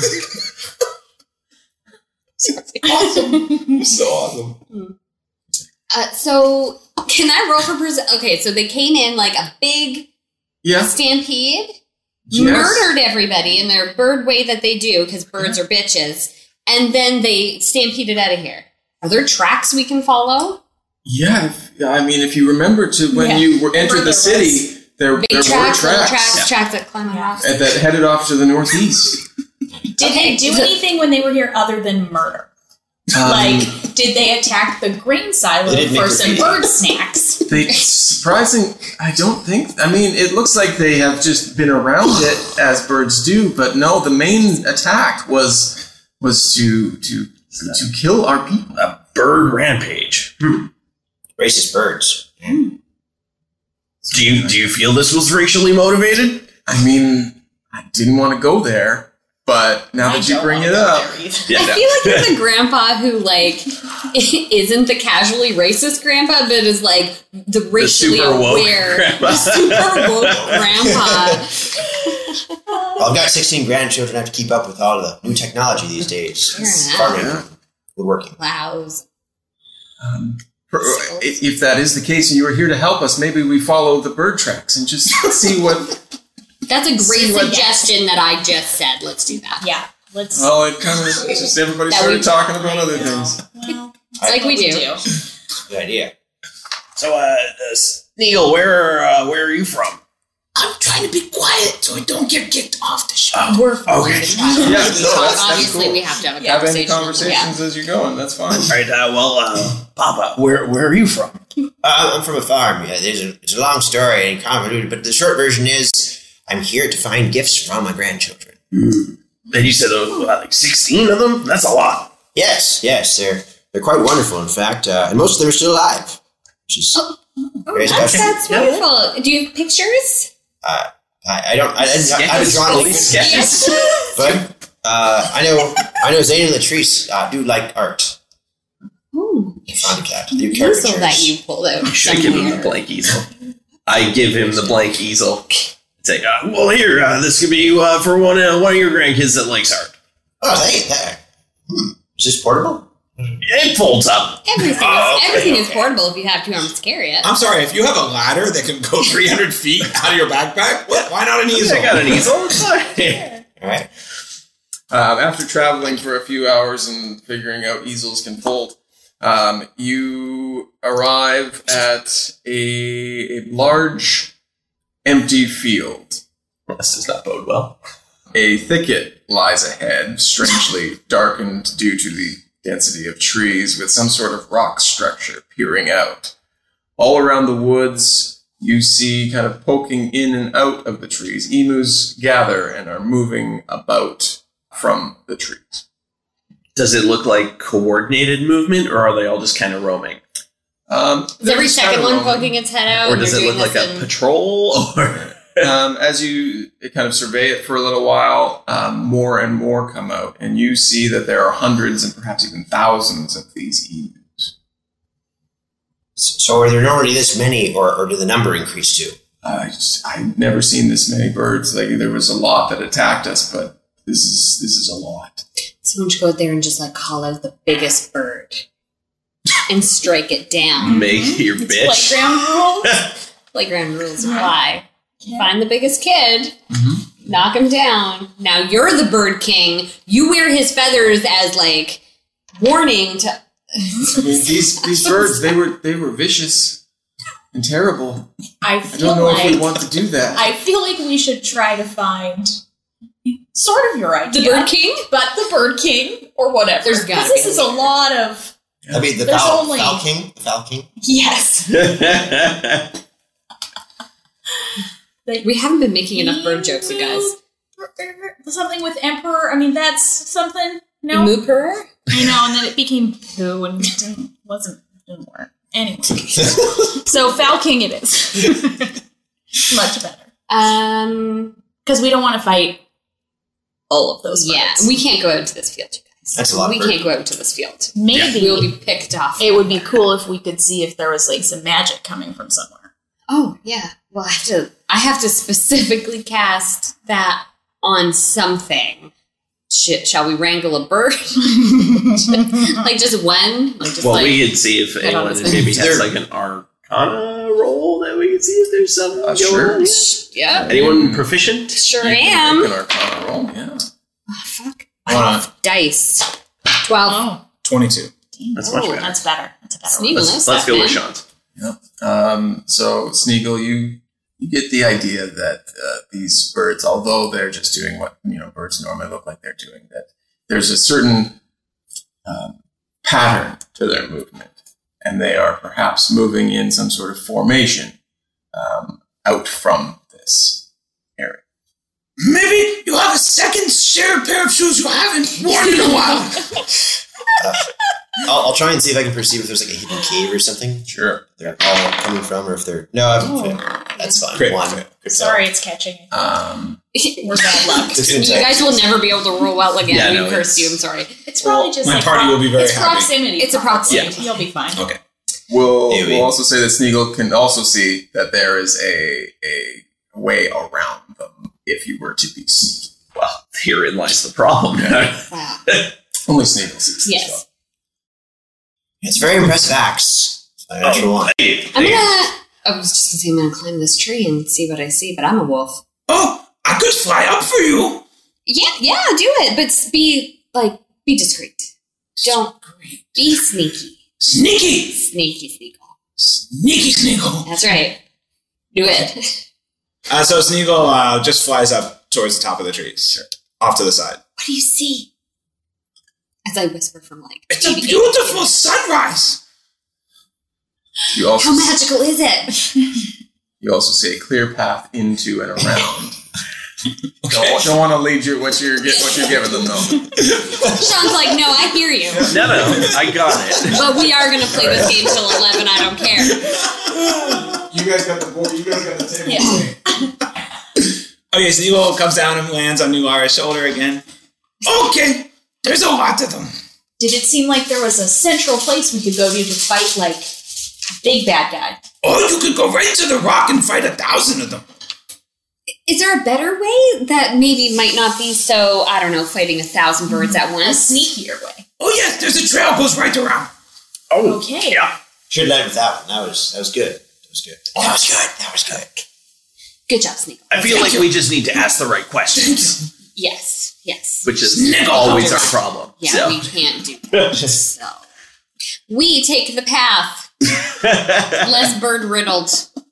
So awesome. Uh, so, can I roll for pres- Okay, so they came in like a big Yeah. stampede, Yes. murdered everybody in their bird way that they do because birds are bitches, and then they stampeded out of here. Are there tracks we can follow? Yeah. If, I mean, if you remember to when Yeah. you were entered Where the there city, there, Big there were tracks, little tracks, tracks, tracks that climb on rocks. and that headed off to the northeast. Did Okay, they do so- anything when they were here other than murder? Um, Like, did they attack the grain silo They didn't make for some graffiti. bird snacks? They surprising. I don't think. I mean, it looks like they have just been around it as birds do, but no. The main attack was was to to to kill our people. A bird rampage. Hmm. Racist birds. Do you do you feel this was racially motivated? I mean, I didn't want to go there, but now I that you don't bring wanna it go up, there either. Yeah, I no. feel like you're the grandpa who, like, isn't the casually racist grandpa, but is, like, the racially super woke aware, grandpa. the super woke grandpa. Well, I've got sixteen grandchildren. I have to keep up with all the new technology these days. Fair enough. Farming, Yeah. woodworking. Plows. um, per- if that is the case, and you were here to help us, maybe we follow the bird tracks and just see what. That's a great See what- suggestion that I just said. Let's do that. Yeah, let's. Well, it kind of just everybody That started we- talking about other things. Well, Like we we do. do. Good idea. So, uh, uh, Sneagle, where uh, where are you from? I'm trying to be quiet so I don't get kicked off the show. We're following Okay. the track. Yeah, no, that's- that's Obviously, cool. we have to have a Have conversation. any conversations as you're going. That's fine. All right, uh, well, uh, Papa, where where are you from? Uh, I'm from a farm. Yeah, there's a, it's a long story and convoluted, but the short version is I'm here to find gifts for all my grandchildren. And you said uh, what, like sixteen of them? That's a lot. Yes, yes, they're they're quite wonderful. In fact, uh, and most of them are still alive, which is very That's, special. that's wonderful. Do you have pictures? Uh, I, I don't. I, I, I haven't drawn any Sketches. pictures, but Uh, I know. I know. Zane and Latrice uh, do like art. Ooh. You found a cat. You Easel that you pulled out. You should give him the somewhere. blank easel. I give him the blank easel. Say, uh, well, here, uh, this could be uh, for one, uh, one of your grandkids that likes art. Oh, thank you. Hmm. Is this portable? It folds up. Everything, Oh, is, okay, everything is okay. portable if you have two arms to carry it. I'm sorry, if you have a ladder that can go three hundred feet out of your backpack, what? Why not an easel? I got an easel. It's fine. All right. Um, after traveling for a few hours and figuring out easels can fold, um, you arrive at a, a large, empty field. This does not bode well. A thicket lies ahead, strangely darkened due to the density of trees, with some sort of rock structure peering out. All around the woods, you see, kind of poking in and out of the trees, emus gather and are moving about from the trees. Does it look like coordinated movement, or are they all just kind of roaming? Um, Is every there's kind second of one roaming. poking its head out? Or and does they're it look doing like this a in- patrol? Or Um, as you kind of survey it for a little while, um, more and more come out, and you see that there are hundreds and perhaps even thousands of these emus. So are there already this many, or, or did the number increase too? I just, I've never seen this many birds. Like, there was a lot that attacked us, but this is this is a lot. Someone should go out there and just like call out the biggest bird and strike it down. make your bitch. Playground rules. Playground rules apply. Find the biggest kid, Mm-hmm. knock him down. Now you're the bird king. You wear his feathers as like warning to. I mean, these these birds, they were they were vicious and terrible. I I feel don't know like if we want to do that. I feel like we should try to find sort of your idea, The bird king? but the bird king or whatever. There's gotta 'Cause be this an is a idea. lot of I mean, the There's Val, only- Val King? The Val King? yes. We haven't been making enough bird jokes, you guys. Something with emperor. I mean, that's something. No, Emu purr? I know, and then it became poo and it didn't, wasn't didn't work. Anyway, so Foul King it is. Much better Um. because we don't want to fight all of those. Yeah, birds. we can't go out to this field, you guys. That's a lot of We bird. can't go out to this field. maybe We'll be picked off. it would be cool if we could see if there was like some magic coming from somewhere. Oh yeah. Well, I have to. I have to specifically cast that on something. Shit, shall we wrangle a bird? Like just one? Like just well, like, we could see if I don't anyone know. maybe Is has there- like an arcana roll that we can see if there's some. Uh, going sure. on. yeah, Anyone proficient? sure You can am. make an arcana roll, yeah. Oh, fuck. Hold on. Dice. Twelve. Oh, twenty-two. That's much Oh, better. that's better. That's a better one. Sneagle Let's, knows let's stuff, go with man. Sean's. Yep. Um, so, Sneagle, you you get the idea that uh, these birds, although they're just doing what you know birds normally look like they're doing, that there's a certain um, pattern to their movement, and they are perhaps moving in some sort of formation um, out from this area. Maybe you have a second shared pair of shoes you haven't worn in a while. Uh, I'll, I'll try and see if I can perceive if there's like a hidden cave or something Sure. they're all coming from, or if they're... No, I haven't Oh. failed. That's fine. Great. One. Sorry, it's catching. Um, We're bad luck. Just You in guys will never be able to roll well again. Yeah, we no, cursed you. it's- I'm sorry. It's probably Well, just my like party will be very it's happy. proximity. It's a proximity. You'll be fine. Okay. we'll, Hey, wait. we'll also say that Sneagle can also see that there is a a way around them if you were to be sneaky. Well, herein lies the problem. Wow. Only Sneagle sees this Yes. stuff. It's very impressive axe. My natural one. Hey, I'm hey. gonna. I was just gonna say I'm gonna climb this tree and see what I see, but I'm a wolf. Oh, I could fly up for you. Yeah, yeah, do it, but s- be like be discreet. Don't be sneaky. Sneaky. Sneaky, sneakle. Sneaky Sneagle. That's right. Do it. Uh, so Sneagle uh, just flies up towards the top of the trees, off to the side. What do you see? As I whisper from like. It's a eighty-eight beautiful sunrise. You also How magical is it? you also see a clear path into and around. Okay. Don't, don't want to lead you what you're get, what you're giving them though. Sean's like, no, I hear you. No, no, I got it. But we are gonna play this game till eleven. I don't care. You guys got the board. You guys got the table. Yeah. Okay, Sneagle comes down and lands on Nulara's shoulder again. Okay, there's a lot of them. Did it seem like there was a central place we could go to to fight, like, big bad guy? Or you could go right to the rock and fight a thousand of them. Is there a better way that maybe might not be so, I don't know, fighting a thousand birds at A once? sneakier way. Oh yes, there's a trail goes right around. Oh, Okay. yeah. Should have led with that one. That was that was good. That was good. That was good. That was good. Good job, Sneak. I feel like we just need to ask the right questions, Yes, yes. which is Sniggle. always our problem. Yeah, So. we can't do that. So, we take the path less bird riddled.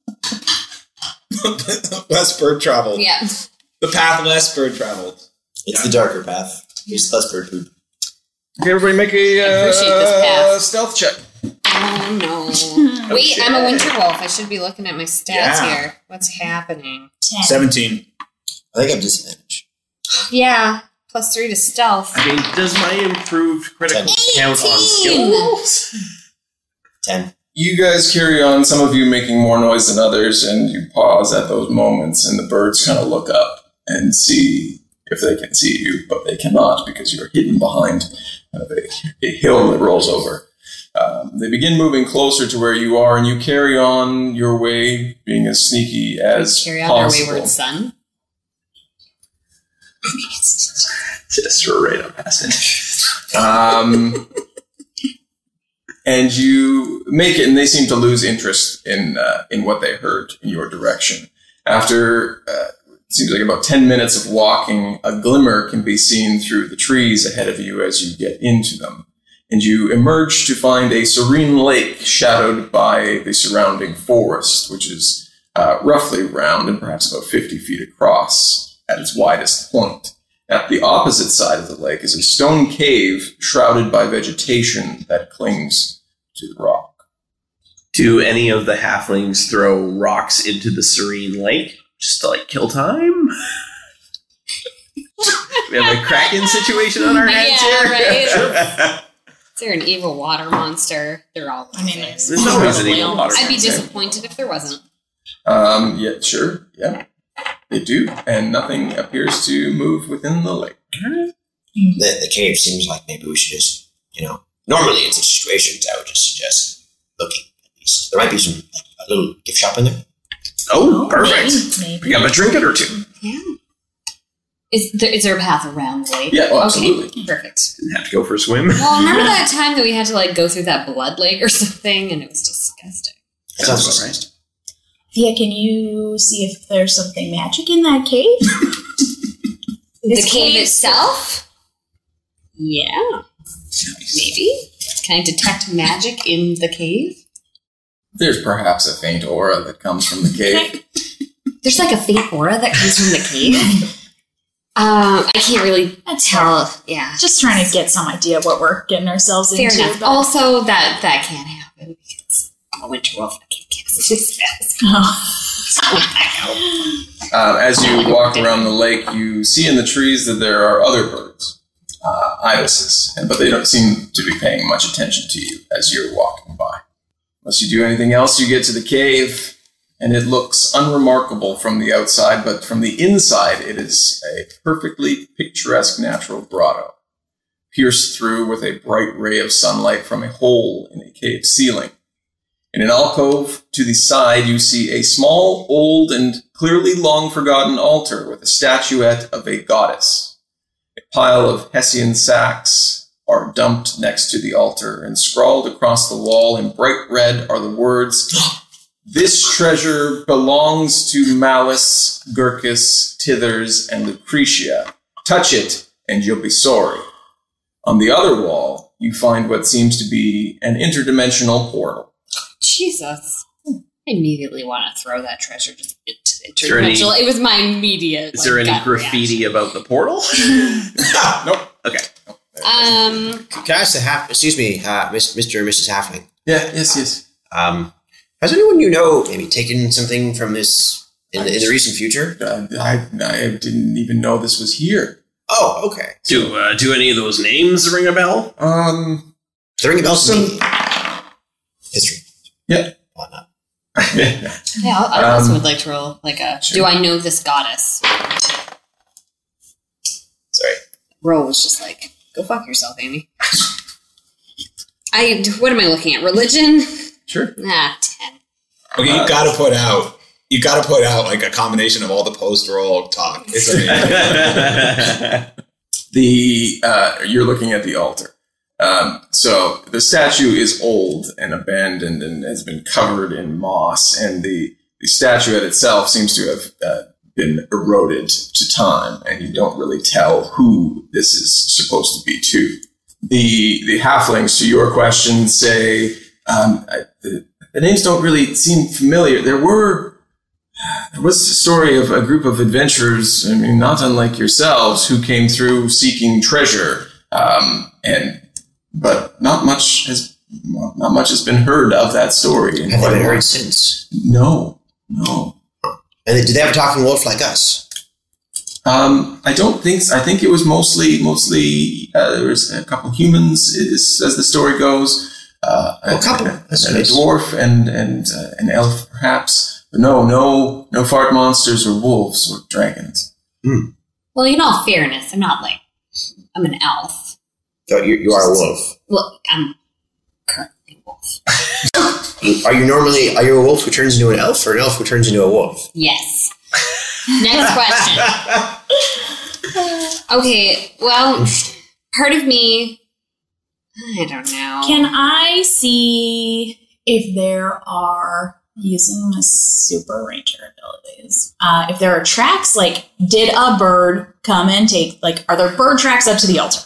Less bird traveled. Yeah. The path less bird traveled. It's the darker path. There's less bird poop. Okay, everybody make a I appreciate this uh, path. stealth check. Oh no. Wait, I'm a winter wolf. I should be looking at my stats Yeah. here. What's happening? Ten. Seventeen. I think I'm disadvantaged. Yeah. Plus three to stealth. I mean, does my improved critical count on skill eighteen. rolls? Ten. You guys carry on, some of you making more noise than others, and you pause at those moments, and the birds kind of look up and see if they can see you, but they cannot because you're hidden behind uh, a, a hill that rolls over. Um, they begin moving closer to where you are, and you carry on your way, being as sneaky as Carry on possible. our wayward son. Just right up past it. Um, and you make it, and they seem to lose interest in uh, in what they heard in your direction. After uh, it seems like about ten minutes of walking, a glimmer can be seen through the trees ahead of you as you get into them, and you emerge to find a serene lake shadowed by the surrounding forest, which is uh, roughly round and perhaps about fifty feet across at its widest point. At the opposite side of the lake is a stone cave shrouded by vegetation that clings to the rock. Do any of the halflings throw rocks into the serene lake just to like kill time? We have a Kraken situation on our hands Yeah, here. right. Is there an evil water monster? They're all. I mean, there's, There's always an evil water I'd be monster. disappointed if there wasn't. Um, yeah, sure, yeah, they do, and nothing appears to move within the lake. The, the cave seems like maybe we should just, you know, normally in such situations, I would just suggest looking at least. There might be some, like, a little gift shop in there. Oh, perfect. Maybe. maybe. Pick up a trinket or two. Yeah. Is there, is there a path around the lake? Yeah, oh, Okay, absolutely. perfect. Didn't have to go for a swim. Well, remember that time that we had to like go through that blood lake or something, and it was disgusting. That sounds Sounds about right. right. Thea, can you see if there's something magic in that cave? The This cave cave- itself? Yeah, maybe. Can I detect magic in the cave? There's perhaps a faint aura that comes from the cave. There's like a faint aura that comes from the cave. Um, I can't really That's tell. Yeah, Just trying to get some idea of what we're getting ourselves fair into. enough. but- Also, that that can't happen because I'm a winter wolf. I can't cast these spells. Um, as you walk around the lake, you see in the trees that there are other birds, uh, ibises, and- but they don't seem to be paying much attention to you as you're walking by. Unless you do anything else, you get to the cave, and it looks unremarkable from the outside, but from the inside, it is a perfectly picturesque natural grotto, pierced through with a bright ray of sunlight from a hole in a cave ceiling. In an alcove to the side, you see a small, old, and clearly long-forgotten altar with a statuette of a goddess. A pile of Hessian sacks are dumped next to the altar, and scrawled across the wall in bright red are the words, "This treasure belongs to Malice, Gurkis, Tithers, and Lucretia. Touch it, and you'll be sorry." On the other wall, you find what seems to be an interdimensional portal. Jesus. I immediately want to throw that treasure just into there any- interdimensional. It was my immediate. Is there like, any gut graffiti about the portal? Nope. Okay. reaction. Um, Can I ask the half? Excuse me, uh, Miss, Mister and Missus Halfling. Yeah, yes, yes. Um, has anyone you know maybe taken something from this in the, in the recent future? Uh, I, I didn't even know this was here. Oh, okay. Do uh, do any of those names ring a bell? Um, Does it ring a bell to Some- me? History. Yeah. Why not? yeah, I Um, also would like to roll like a. sure. Do I know this goddess? Sorry. Ro was just like, go fuck yourself, Amy. I, what am I looking at? Religion? Sure. Ah, ten. Okay, you gotta put out, you gotta put out like a combination of all the post-roll talk. It's amazing. The, uh, you're looking at the altar. Um, so the statue is old and abandoned and has been covered in moss, and the, the statuette itself seems to have uh, been eroded to time, and you don't really tell who this is supposed to be to. The the halflings, to your question, say um, I, the, the names don't really seem familiar. There were there was a story of a group of adventurers, I mean, not unlike yourselves, who came through seeking treasure, um, and but not much has not much has been heard of that story. Have they been heard since? No, no. And do they have a talking wolf like us? Um, I don't think so. I think it was mostly, mostly, uh, there was a couple humans, as, as the story goes. Uh, oh, a couple. A, That's a nice. dwarf and, and uh, an elf, perhaps. But no, no, no fart monsters or wolves or dragons. Hmm. Well, in all fairness, I'm not like, I'm an elf. So you, you are a wolf. Well, I'm currently a wolf. Are you normally, are you a wolf who turns into an elf, or an elf who turns into a wolf? Yes. Next question. Okay, well, part of me, I don't know. Can I see if there are, using my super ranger abilities, uh, if there are tracks, like, did a bird come and take, like, are there bird tracks up to the altar?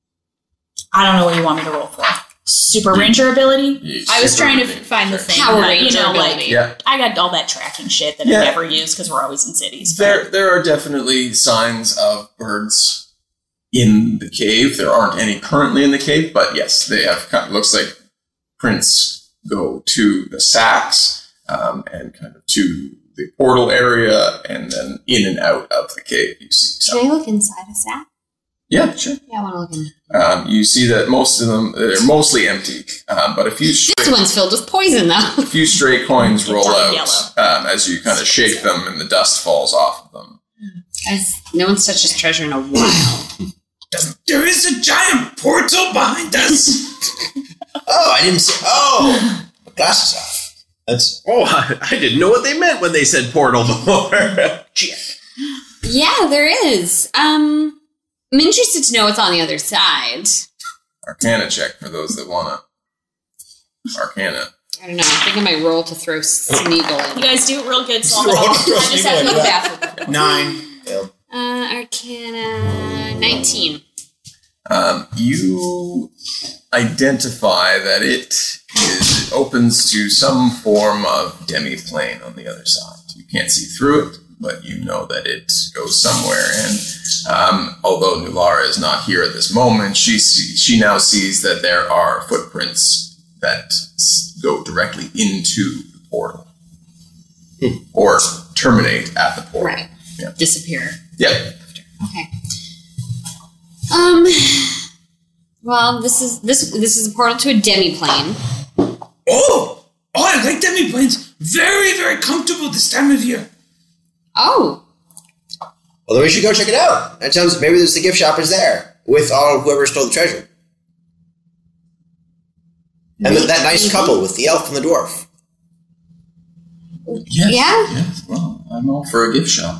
I don't know what you want me to roll for. Super ranger ability? Yeah, I was super trying to ranger. find the thing. Power that, you ranger know, ability. like, Yeah. I got all that tracking shit that Yeah. I never use because we're always in cities. but- There, there are definitely signs of birds in the cave. There aren't any currently in the cave, but yes, they have. Kind of, looks like prints go to the sacks um, and kind of to the portal area, and then in and out of the cave. You see. Can I look inside a sack? Yeah, sure. Yeah, I want to look in. Um, you see that most of them they're mostly empty, um, but a few This stray, one's filled with poison, though. a few stray coins roll Dyed out um, as you kind of shake them, and the dust falls off of them. Guys, no one's touched this treasure in a while. There is a giant portal behind us. Oh, I didn't see. Oh, my glasses off. That's. Oh, I, I didn't know what they meant when they said portal before. Shit. Yeah, there is. Um, I'm interested to know what's on the other side. Arcana check for those that wanna. Arcana. I don't know. I think I might roll to throw Smeagol in. You guys do it real good, so I'll Roll I'll to throw just have to Smeagol go in, to the yeah. bathroom. Nine. Failed. Uh, Arcana nineteen. Um, you identify that it is it opens to some form of demi-plane on the other side. You can't see through it, but you know that it goes somewhere. And um, although Nulara is not here at this moment, she see, she now sees that there are footprints that s- go directly into the portal, Hmm. or terminate at the portal. Right. Yeah. Disappear. Yeah. Okay. Um. Well, this is this this is a portal to a demi-plane. Oh, oh, I like demi-planes. Very, very comfortable this time of year. Oh. Well, then we should go check it out. That sounds. Maybe there's the gift shop is there with all whoever stole the treasure, and that, that nice couple with the elf and the dwarf. Yes, Yeah? Yes. Well, I'm all for a gift shop.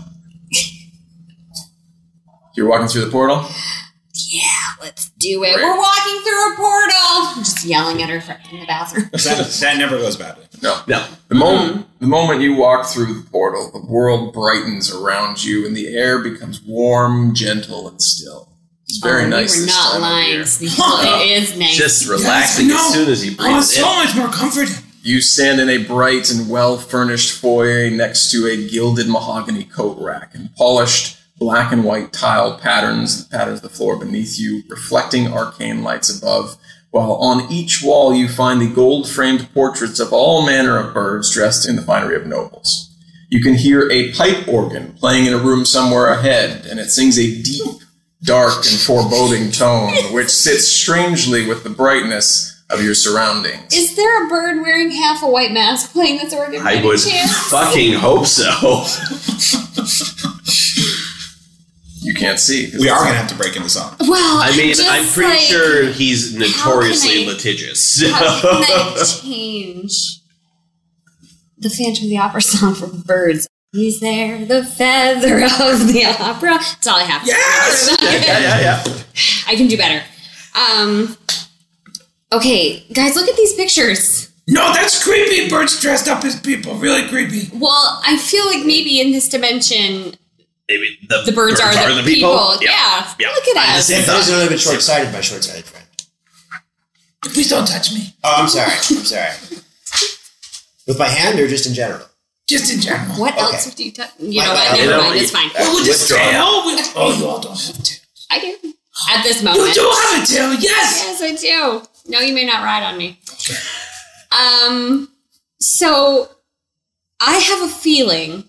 You're walking through the portal? Yeah, let's do it. Great. We're walking through a portal. I'm just yelling at her fr- in the bathroom. That, that never goes badly. No. No. The moment the moment you walk through the portal, the world brightens around you and the air becomes warm, gentle, and still. It's very oh, nice. You were this not time of lying, year. Sneakle. It is nice. Just relaxing Yes, I as know. soon as you breathe Oh, it so in. much more comforting. You stand in a bright and well-furnished foyer next to a gilded mahogany coat rack and polished black and white tile patterns, the patterns of the floor beneath you, reflecting arcane lights above, while on each wall you find the gold-framed portraits of all manner of birds dressed in the finery of nobles. You can hear a pipe organ playing in a room somewhere ahead, and it sings a deep, dark, and foreboding tone, which sits strangely with the brightness of your surroundings. Is there a bird wearing half a white mask playing this organ? by I any would chance? fucking hope so. You can't see. We are going to have to break into song. Well, I mean, just I'm pretty like, sure he's notoriously I- litigious. How can I change the Phantom of the Opera song from Birds? He's there, the feather of the opera. That's all I have. Yes! yeah, yeah, yeah, yeah. I can do better. Um. Okay, guys, look at these pictures. No, that's creepy. Birds dressed up as people. Really creepy. Well, I feel like maybe in this dimension, Maybe the, the birds, are, the, people. Yeah. Yeah. Look at I us. just- That was a little bit short-sighted, my short-sighted friend. Please don't touch me. Oh, I'm sorry. I'm sorry. With my hand or just in general? Just in general. What Okay. else do you touch? You My- know what? my- Never you know, mind. you- It's fine. Well, with this Withdraw. tail? With, oh, you all don't have a tail. I do. At this You moment. do have a tail, yes! Yes, I do. No, you may not ride on me. Um, so I have a feeling.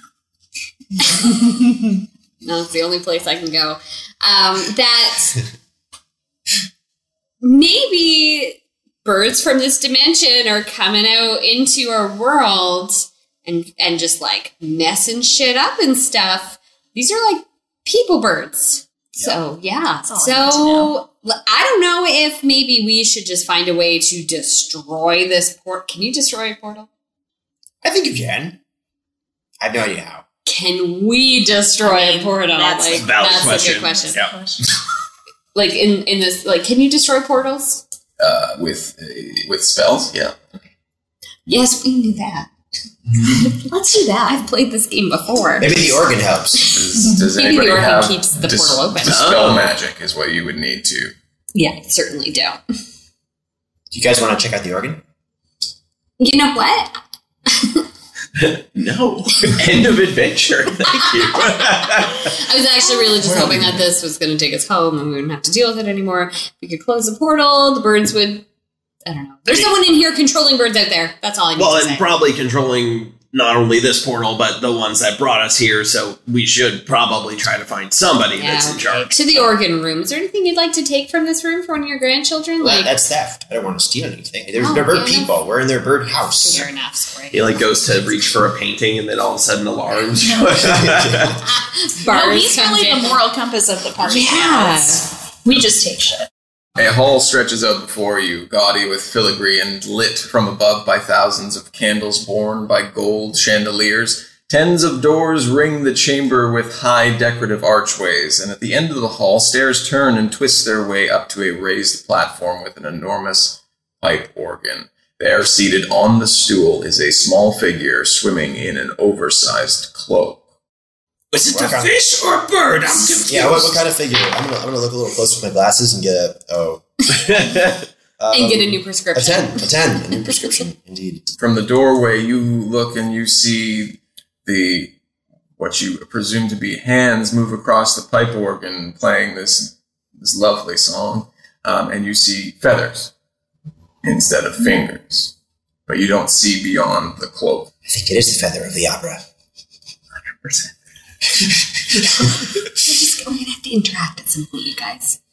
No, it's the only place I can go. Um, that maybe birds from this dimension are coming out into our world and and just like messing shit up and stuff. These are like people birds. So yeah. all I need to So I don't know if maybe we should just find a way to destroy this port. Can you destroy a portal? I think you can. I have no idea how. Can we destroy I mean, a portal? that's like a valid that's question. a good question. Yeah. Like in in this, like, can you destroy portals? Uh, with uh, with spells, yeah. Yes, we knew that. Let's do that. I've played this game before. Maybe the organ helps. Does, does Maybe anybody the organ have keeps the dis- portal open. Dispel Oh. magic is what you would need to. Yeah, certainly do. Do you guys want to check out the organ? You know what? No. End of adventure. Thank you. I was actually really just hoping that this was going to take us home and we wouldn't have to deal with it anymore. If we could close the portal, the birds would. I don't know. There's I mean- someone in here controlling birds out there. That's all I need Well, to say. and probably controlling not only this portal, but the ones that brought us here. So we should probably try to find somebody Yeah, that's in okay. charge. To the organ room. Is there anything you'd like to take from this room for one of your grandchildren? Well, Like, that's theft. I don't want to steal anything. They're, Oh, they're bird fair people. enough. We're in their bird house. fair enough. Sorry. He like goes to reach for a painting, and then all of a sudden, alarms. Bars No, he's come really down. the moral compass of the party. Yeah. We just take shit. A hall stretches out before you, gaudy with filigree and lit from above by thousands of candles borne by gold chandeliers. Tens of doors ring the chamber with high decorative archways, and at the end of the hall, stairs turn and twist their way up to a raised platform with an enormous pipe organ. There, seated on the stool, is a small figure swimming in an oversized cloak. Was it a What kind- fish or a bird? I'm confused. Yeah, what, what kind of figure? I'm gonna, I'm gonna look a little closer with my glasses and get a oh, um, And get a new a prescription. ten, a ten, a new prescription, indeed. From the doorway, you look and you see the what you presume to be hands move across the pipe organ, playing this this lovely song, um, and you see feathers instead of fingers, but you don't see beyond the cloak. I think it is the feather of the opera. one hundred percent. We're just going to have to interact at some point, you guys.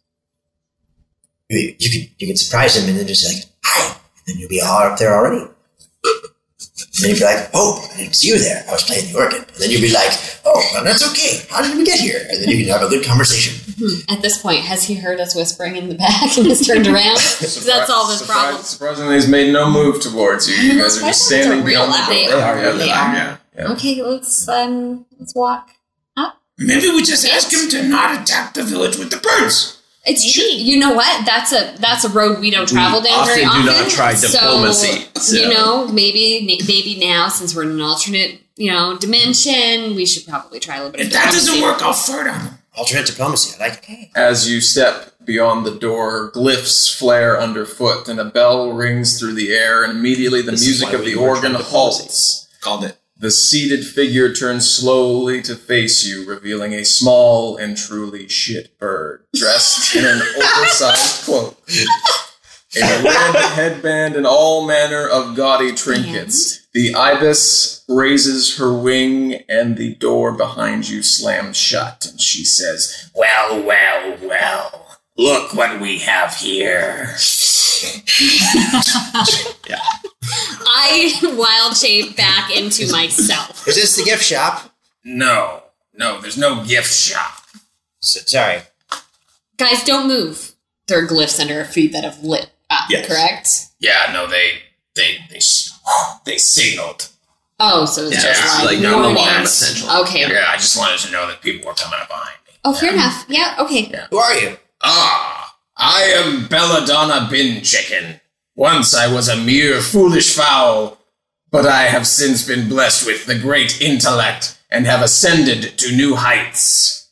You, you could you could surprise him and then just like hi, and then you'll be all up there already. And then you'll be like, oh, I didn't see you there. I was playing the organ. And then you'll be like, oh, well, that's okay. How did we get here? And then you can have a good conversation. At this point, has he heard us whispering in the back and has turned around? Because that's all this Surpri- problem. Surprisingly, he's made no move towards you. You guys are just Surprisingly, standing they're real beyond the loud. door. They are, Yeah, they yeah, are. yeah, yeah. Okay, let's um, let's walk up. Maybe we just ask him to not attack the village with the birds. It's true. You know what? That's a that's a road we don't travel down very often often. do not try diplomacy, So, so. you know, maybe maybe now since we're in an alternate you know dimension, we should probably try a little bit If of that diplomacy. doesn't work, I'll flirt on him. Alternate diplomacy. I like it. As you step beyond the door, glyphs flare underfoot, and a bell rings through the air, and immediately the This is music why of we the work organ on diplomacy. halts. Called it. The seated figure turns slowly to face you, revealing a small and truly shit bird, dressed in an oversized cloak, in a red headband and all manner of gaudy trinkets. The ibis raises her wing, and the door behind you slams shut, and she says, "Well, well, well, look what we have here." Yeah. I wild shape back into myself. Is this the gift shop? No, no, there's no gift shop. S- sorry. Guys, don't move. There are glyphs under our feet that have lit up, Yes. correct? Yeah, no, they they they they signaled. Oh, so it's Yeah, just it's like, like no warnings. alarm, essentially. Okay. Yeah, I just wanted to know that people were coming up behind me. Oh, fair enough. Yeah, okay. Yeah. Who are you? Ah, I am Belladonna Bin Chicken. Once I was a mere foolish fowl, but I have since been blessed with the great intellect and have ascended to new heights.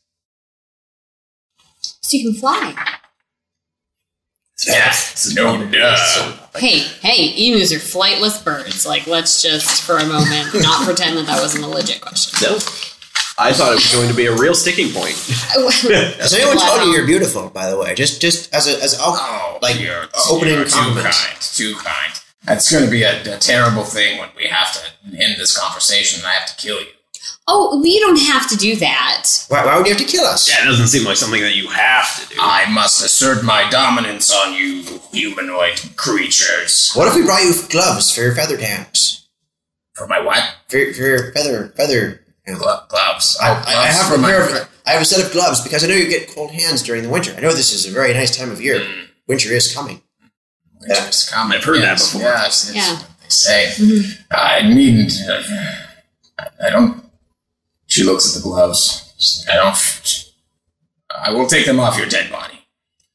So you can fly. Yeah, no duh. Hey, hey, emus are flightless birds. Like, let's just, for a moment, not pretend that that wasn't a legit question. No. I thought it was going to be a real sticking point. Has anyone told you you're beautiful, by the way? Just just as a, as a, Oh, like you're, opening you're too compliment. kind, too kind. That's going to be a, a terrible thing when we have to end this conversation and I have to kill you. Oh, we don't have to do that. Why, why would you have to kill us? Yeah, it doesn't seem like something that you have to do. I must assert my dominance on you humanoid creatures. What if we brought you gloves for your feathered hands? For my what? For, for your feather feather hands. Glo- gloves. I, Oh, I, I gloves have for a my pair of, fr- I have a set of gloves because I know you get cold hands during the winter. I know this is a very nice time of year. Mm. Winter is coming. Winter's coming. I've heard that yes, before. Yes, it's Yeah. what they say. I needn't. Uh, I, I don't. She looks at the gloves. I don't. I will take them off your dead body.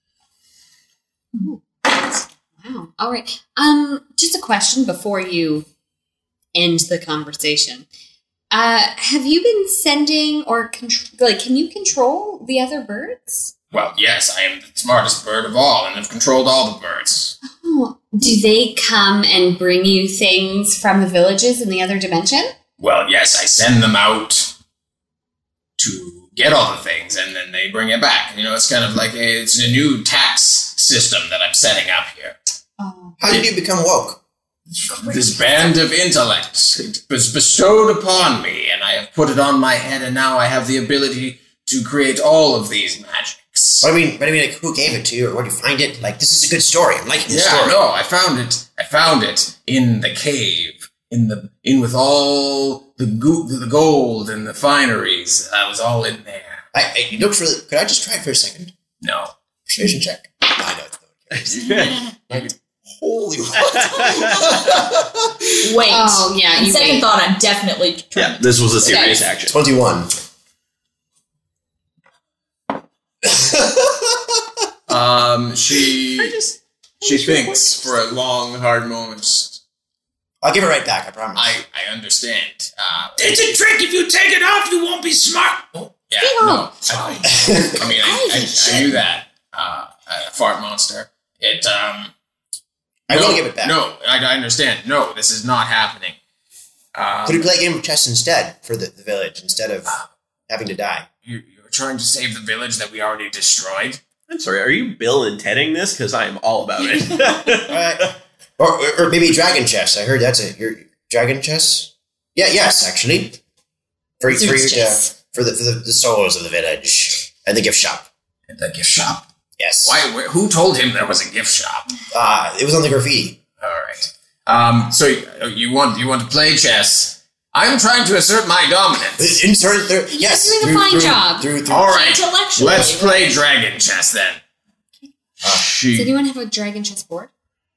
Wow. All right. Um, just a question before you end the conversation. Uh, have you been sending or contr- like? Can you control the other birds? Well, yes, I am the smartest bird of all, and have controlled all the birds. Oh, do they come and bring you things from the villages in the other dimension? Well, yes, I send them out to get all the things, and then they bring it back. You know, it's kind of like a, it's a new tax system that I'm setting up here. Oh. How did you become woke? This band of intellect it was bestowed upon me, and I have put it on my head, and now I have the ability to create all of these magics. What I mean, what I mean, like, who gave it to you, or where did you find it? Like, this is a good story. I'm liking this Yeah, story. no, I found it. I found it in the cave, in the in with all the go- the gold and the fineries. I was all in there. I, I, it looks really. Could I just try it for a second? No, Persuasion check. I know it's not. Holy what? Wait. Oh, yeah, On you second wait. thought, I'm definitely trying Yeah, this was a serious Okay. action. Twenty-one. Um, she she thinks for a long, hard moment. I'll give it right back. I promise. I I understand. Uh, It's a trick. If you take it off, you won't be smart. Oh, yeah, Speak no, up. I, I mean, I, I, I knew that. Uh, a fart monster. It um. I no, will give it back. No, I, I understand. No, this is not happening. Um, Could we play a game of chess instead for the, the village instead of having to die? you, you're trying to save the village that we already destroyed? I'm sorry, are you Bill and Tedding this? Because I am all about it. Uh, or, or or maybe dragon chess. I heard that's it. Your dragon chess. Yeah. Yes, actually. For for, your, Wizard's uh, chess. for the for the, the souls of the village and the gift shop. At the gift shop? Yes. Why? Wh- who told him there was a gift shop? Uh, it was on the graffiti. All right. Um. So uh, you want you want to play chess? I'm trying to assert my dominance. Insert there. Yes. doing a through- fine through- job. Through, through, All right. Intellectually, Let's right? play dragon chess then. Does She anyone have a dragon chess board?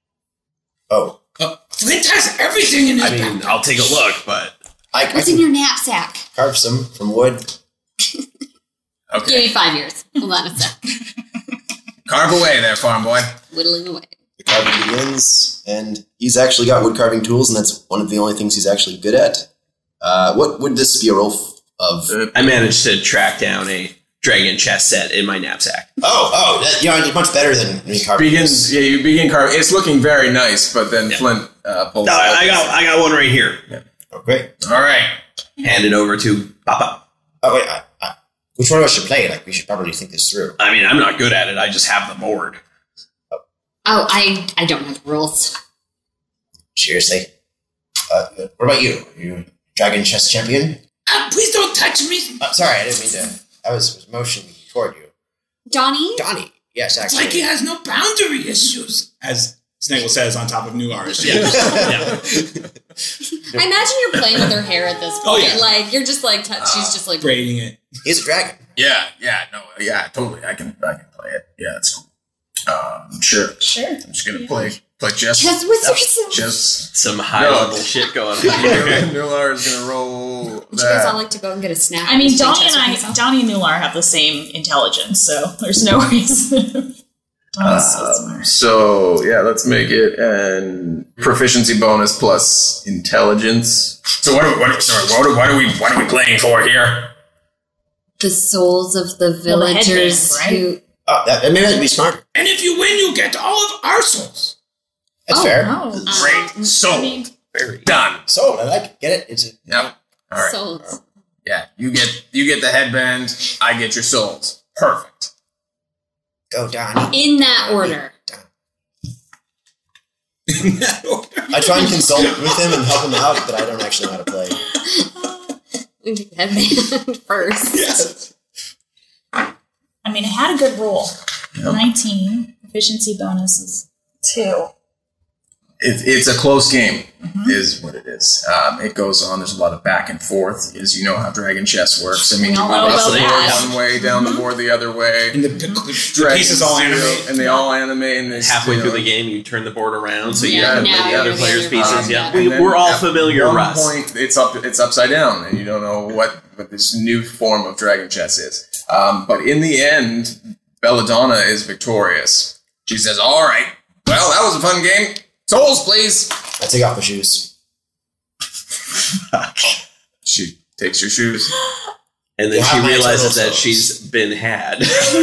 Oh. Uh, Flint has everything in his I mean, backpack. I'll take a look, but I, I What's in can your knapsack? carve some from wood. Give Okay. me five years. Hold on a sec. Carve away there, farm boy. Whittling away. The carving begins, and he's actually got wood carving tools, and that's one of the only things he's actually good at. Uh, what would this be a roll f- of? I managed to track down a dragon chess set in my knapsack. Oh, oh, that, you know, it's much better than me carving. begins. Yeah, you begin carving. It's looking very nice, but then Yeah. Flint uh, pulls. No, out I got, I got one right here. Oh, great. All right. Hand it over to Papa. Oh, wait, I, I, which one of us should play? Like, we should probably think this through. I mean, I'm not good at it. I just have the board. Oh, I I don't have rules. Seriously. Uh, what about you? Are you dragon chess champion? Uh, please don't touch me. Uh, sorry, I didn't mean to. I was, was motioning toward you. Donnie? Donnie. Yes, It's actually. like he has no boundary issues. As Snaggle says on top of New Lars. Yeah. yeah. I imagine you're playing with her hair at this point. Oh, yeah. Like you're just like t- she's just like braiding it. He's a dragon. Yeah, yeah, no, yeah, totally. I can, I can play it. Yeah, it's cool. Um, sure. Sure. I'm just gonna play, play chess. Chess with yourself. Chess. Some high No. level shit going on here. Nular is gonna roll You guys all that. like to go and get a snack. I mean, and play Donnie chess and with I, myself. Donnie and Nular have the same intelligence, so there's no reason. Donnie's so Um, smart. so yeah, let's make it an proficiency bonus plus intelligence. So what? Are, what? Are, sorry, what are, what are we? What are we playing for here? The souls of the Well, the villagers headband, who. Oh, that, maybe that'd be smart. And if you win, you get all of our souls. That's Oh, fair. Oh, Great. Sold. I mean, Very. Done. So I like it. Get it? It's a, Yep. All right. Souls. Yeah, you get you get the headband. I get your souls. Perfect. go, Donnie. In that order. I try and consult with him and help him out, but I don't actually know how to play. We take the headband first. Yes. I mean, I had a good roll. Yep. nineteen. Proficiency bonus is two. It, it's a close game, is what it is. Um, it goes on. There's a lot of back and forth, as you know how Dragon Chess works. I mean, We you all move know up about the that. board one way, down the board the other way. And the, the, the Dragons pieces all do, animate. and they all animate. And they Halfway you through know, the game, you turn the board around, so you Yeah, have now the you're other the players' other pieces. pieces, Yeah, yeah. we, And then we're all at familiar, one Russ. point, it's up. It's upside down, and you don't know what, what this new form of Dragon Chess is. Um, but in the end, Belladonna is victorious. She says, "All right, well, that was a fun game. Souls, please." I take off my shoes. She takes your shoes. And then You she have my realizes eternal that souls. she's been had.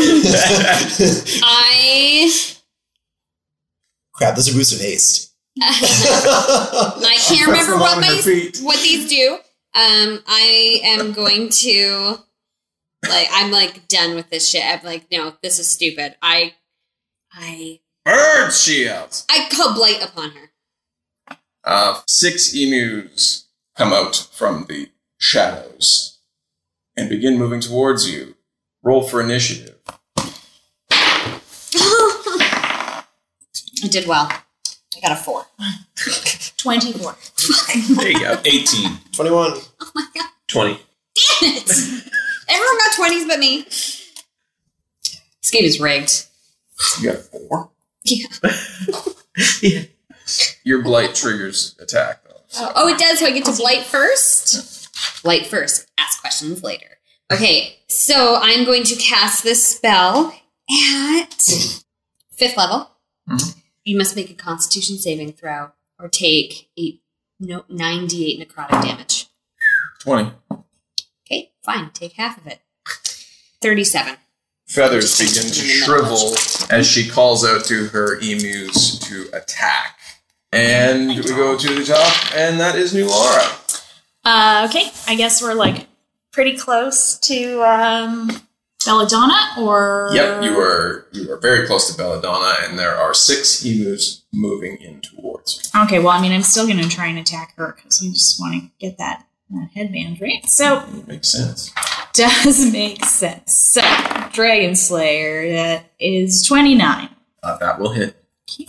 I Crap, those are boosts of haste. I can't remember From what on her my feet. what these do. Um, I am going to like I'm like done with this shit. I'm like, no, this is stupid. I I Birds, she yells. I call blight upon her. Uh, six emus come out from the shadows and begin moving towards you. Roll for initiative. I did well. I got a four. twenty-four. There you go. eighteen. twenty-one. Oh my god. twenty. Damn it! Everyone got twenties but me. This game is rigged. You got a four. Yeah. Yeah. Your blight triggers attack, though. Oh, oh, it does. So I get to blight first. Blight first. Ask questions later. Okay, so I'm going to cast this spell at fifth level. Mhm. You must make a Constitution saving throw or take eight, no, nine d eight necrotic damage. twenty. Okay, fine. Take half of it. Thirty-seven. Feathers begin to shrivel as she calls out to her emus to attack. And we go to the top, and that is New Laura. Uh, okay, I guess we're like pretty close to um, Belladonna, or Yep, you are you are very close to Belladonna, and there are six emus moving in towards you. Okay, well, I mean, I'm still going to try and attack her because we just want to get that, that headband, right? So, Makes sense. does make sense. So, Dragon Slayer, that is twenty-nine. Uh, that will hit.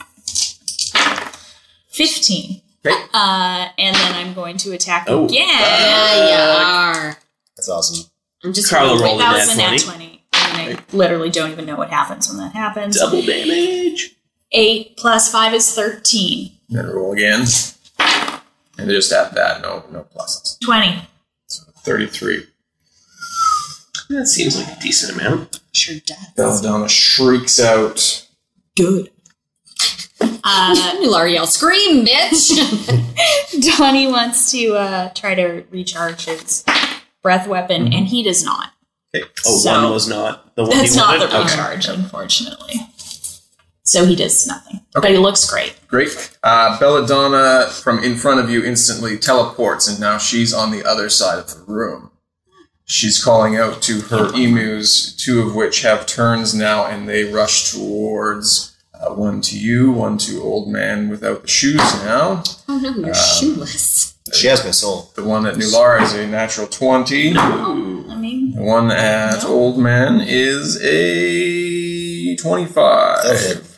fifteen. Okay. Uh, and then I'm going to attack Oh, again. Yeah, you are. That's awesome. I'm just Carla rolling. rolled a that nat was a nat twenty. twenty. And I literally don't even know what happens when that happens. Double damage. eight plus five is thirteen. Then roll again. And just add that, no no pluses. twenty. So thirty-three. That seems like a decent amount. Sure does. Belladonna shrieks out. Good. Uh, Laura yell, "Scream, bitch!" Donnie wants to uh, try to recharge his breath weapon, Mm-hmm. and he does not. Okay. Oh, So- one was not the one That's he not wanted? the Okay. recharge, unfortunately. So he does nothing. But he looks great. Great. Uh, Belladonna from in front of you instantly teleports, and now she's on the other side of the room. She's calling out to her emus, two of which have turns now, and they rush towards uh, one to you, one to Old Man without the shoes now. Oh no, you're shoeless. She has my soul. The one at Nulara is a natural twenty. I mean, The one at Old Man is a That'll twenty-five. hit.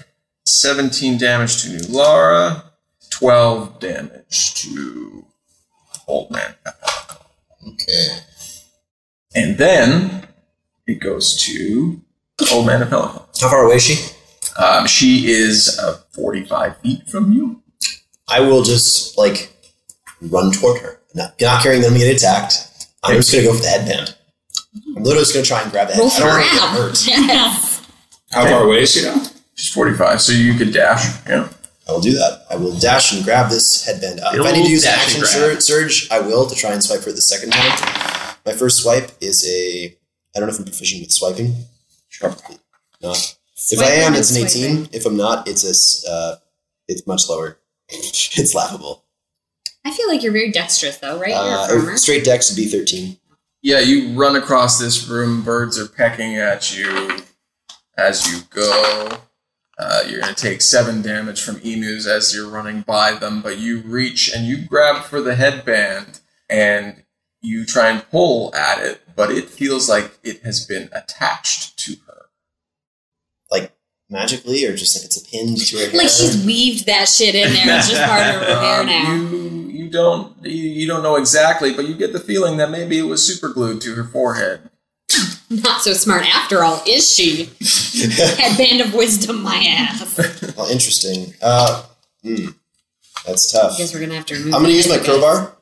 seventeen damage to Nulara, twelve damage to Old Man. Okay. And then it goes to Old Man Apellico. How far away is she? Um, she is uh, forty-five feet from you. I will just, like, run toward her. Not, not caring them to get attacked. I'm just going to go for the headband. I'm literally just going to try and grab the head. I don't want to get hurt. Yes. How far away is she now? She's forty-five, so you could dash. Yeah. I will do that. I will dash and grab this headband up. If I You'll need to use an dash action and grab. sur- surge, I will to try and swipe for it the second time. My first swipe is a... I don't know if I'm proficient with swiping. Sure. Not. Swipe if I am, when it's an it's eighteen. swiping. If I'm not, it's a... s- Uh, it's much lower. It's laughable. I feel like you're very dexterous, though, right? You're a Uh, farmer. straight dex would be thirteen. Yeah, you run across this room. Birds are pecking at you as you go. Uh, you're going to take seven damage from emus as you're running by them, but you reach and you grab for the headband and you try and pull at it, but it feels like it has been attached to her. Like, magically, or just like it's a pinned to her hair? Like she's weaved that shit in there. It's just part of her hair Um, now. you you don't you, you don't know exactly, but you get the feeling that maybe it was super glued to her forehead. Not so smart after all, is she? Headband of wisdom, my ass. Well, interesting. Uh, hmm. That's tough. I guess we're gonna have to remove. I'm going to the use my headband. crowbar.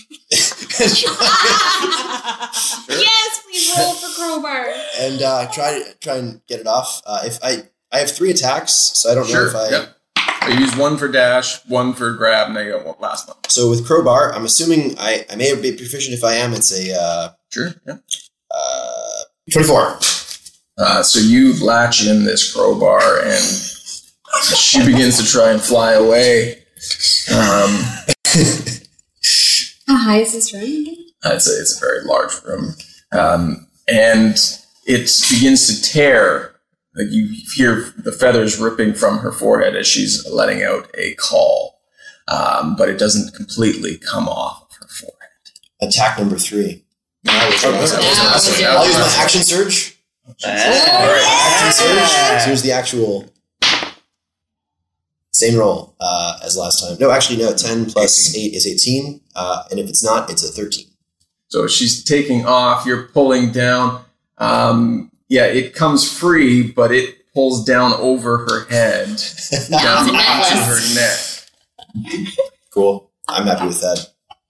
Yes, please roll for crowbar. and uh, try try and get it off. Uh, if I I have three attacks, so I don't know Sure. if I. Yep. I use one for dash, one for grab, and I got one last one. So with crowbar, I'm assuming I, I may be proficient. If I am, it's a uh, Sure. Yeah. uh, twenty-four. Uh, so you latch in this crowbar, and she begins to try and fly away. Um, How high is this room again? I'd say it's a very large room, um, and it begins to tear. Like you hear the feathers ripping from her forehead as she's letting out a call, um, but it doesn't completely come off of her forehead. Attack number three. That was- that was- that was- Now that was- is that I'll was- use my action surge. Ah. Action surge. So here's the actual same roll uh, as last time. No, actually, no. Ten plus eight is eighteen, uh, and if it's not, it's a thirteen. So she's taking off. You're pulling down. Um, yeah, it comes free, but it pulls down over her head, down It's a onto necklace. her neck. Cool. I'm happy with that.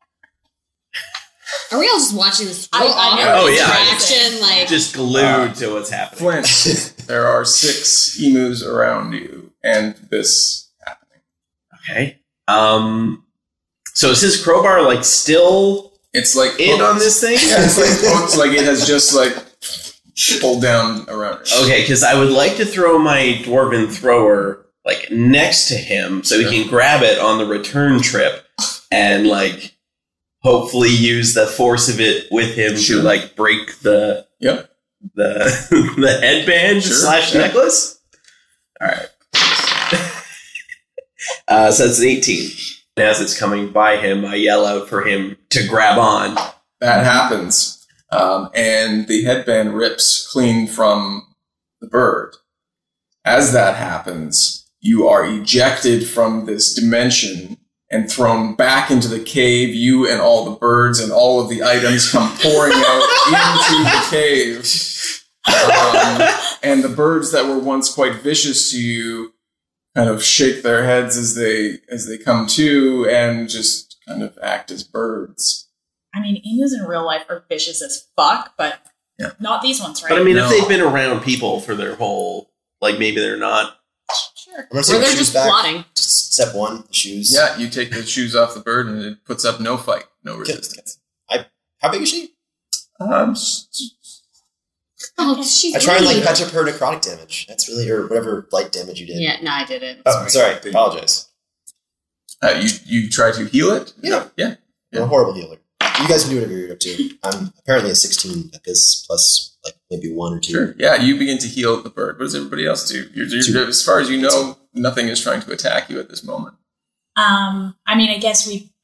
Are we all just watching this I- roll I off know. Oh, yeah. interaction? Like, Just glued to what's happening. Flint, there are six emus around you, and this happening. Okay. Um. So is his crowbar like still It's like in on hooked. this thing? Yeah, it's like hooked, like it has just like pulled down around her. Okay, because I would like to throw my dwarven thrower like next to him so he can grab it on the return trip and like hopefully use the force of it with him Sure. to like break the Yep. the the headband Sure, slash yeah. necklace. All right. uh, so that's an eighteen. And as it's coming by him, I yell out for him to grab on. That happens. Um, and the headband rips clean from the bird. As that happens, you are ejected from this dimension and thrown back into the cave. You and all the birds and all of the items come pouring out into the cave. Um, and the birds that were once quite vicious to you kind of shake their heads as they as they come to and just kind of act as birds. I mean, emus in real life are vicious as fuck, but Yeah. not these ones, right? But I mean, No. if they've been around people for their whole, like maybe they're not. sure. I'm gonna or take my they're shoes just back. plotting. Just step one, the shoes. Yeah, you take the shoes off the bird and it puts up no fight, no resistance. How big is she? Um, s- Oh, she's I try and like really- patch up her necrotic damage. That's really, or whatever light damage you did. Yeah, no, I didn't. Oh, sorry. Apologize. uh, you you try to heal it? Yeah. Yeah. I'm a horrible healer. You guys can do whatever you're up to. I'm apparently a sixteen at this, plus like maybe one or two. Sure. Yeah, you begin to heal the bird. What does everybody else do? You're, you're, Two. as far as you know, nothing is trying to attack you at this moment. Um, I mean, I guess we put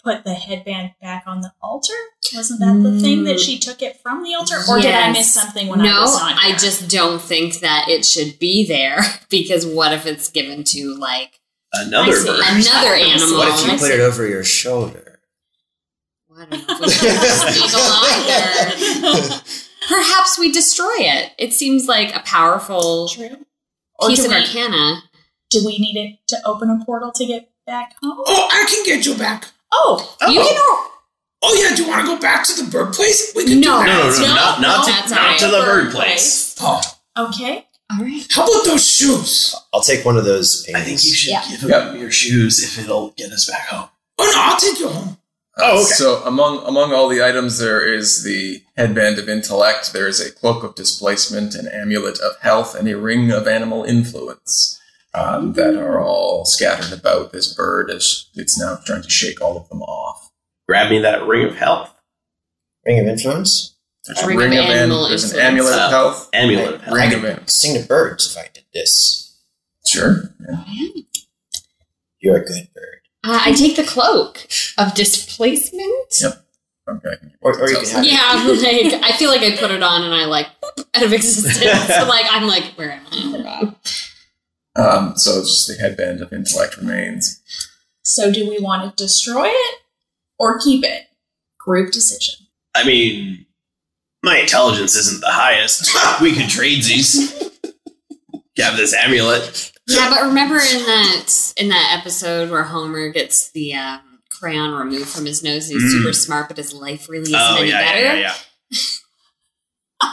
put the headband back on the altar? Wasn't that the thing that she took it from the altar? Or Yes. did I miss something when no, I was on I here? just don't think that it should be there because what if it's given to like Another I see. bird. another animal? What if you put it over your shoulder? I don't know if we should sneak either. Perhaps we destroy it. It seems like a powerful True. Or piece do of we, arcana. do we need it to open a portal to get back home? Oh, I can get you back. Oh, You can. Oh yeah, do you want to go back to the bird place? We can No. do No, that. no, no, No, not, not, no, to, that's not alright. to the bird place. Oh, Okay. All right. how about those shoes? I'll take one of those paintings. I think you should Yeah. give him Yep. your shoes if it'll get us back home. Oh no, I'll take you home. Oh, okay. So among among all the items, there is the headband of intellect. There is a cloak of displacement, an amulet of health, and a ring of animal influence um, that are all scattered about. This bird is it's now trying to shake all of them off. Grab me that ring of health. Ring of influence? There's A ring of an- animal There's an influence. amulet of Uh, health. Amulet of I, health. Ring I of could animals. sing to birds if I did this. Sure. Yeah. You're a good bird. Uh, I take the cloak of displacement. Yep. Okay. Or, or you can have it. Yeah, like I feel like I put it on and I like boop, out of existence. So like I'm like, where am I? Oh, God. Um, so it's just the headband of intellect remains. So do we want to destroy it or keep it? Group decision. I mean, my intelligence isn't the highest. We could trade these. Have this amulet. Yeah, but remember in that in that episode where Homer gets the um, crayon removed from his nose and he's Mm. super smart, but his life really isn't Oh, any yeah, better? yeah, yeah, yeah.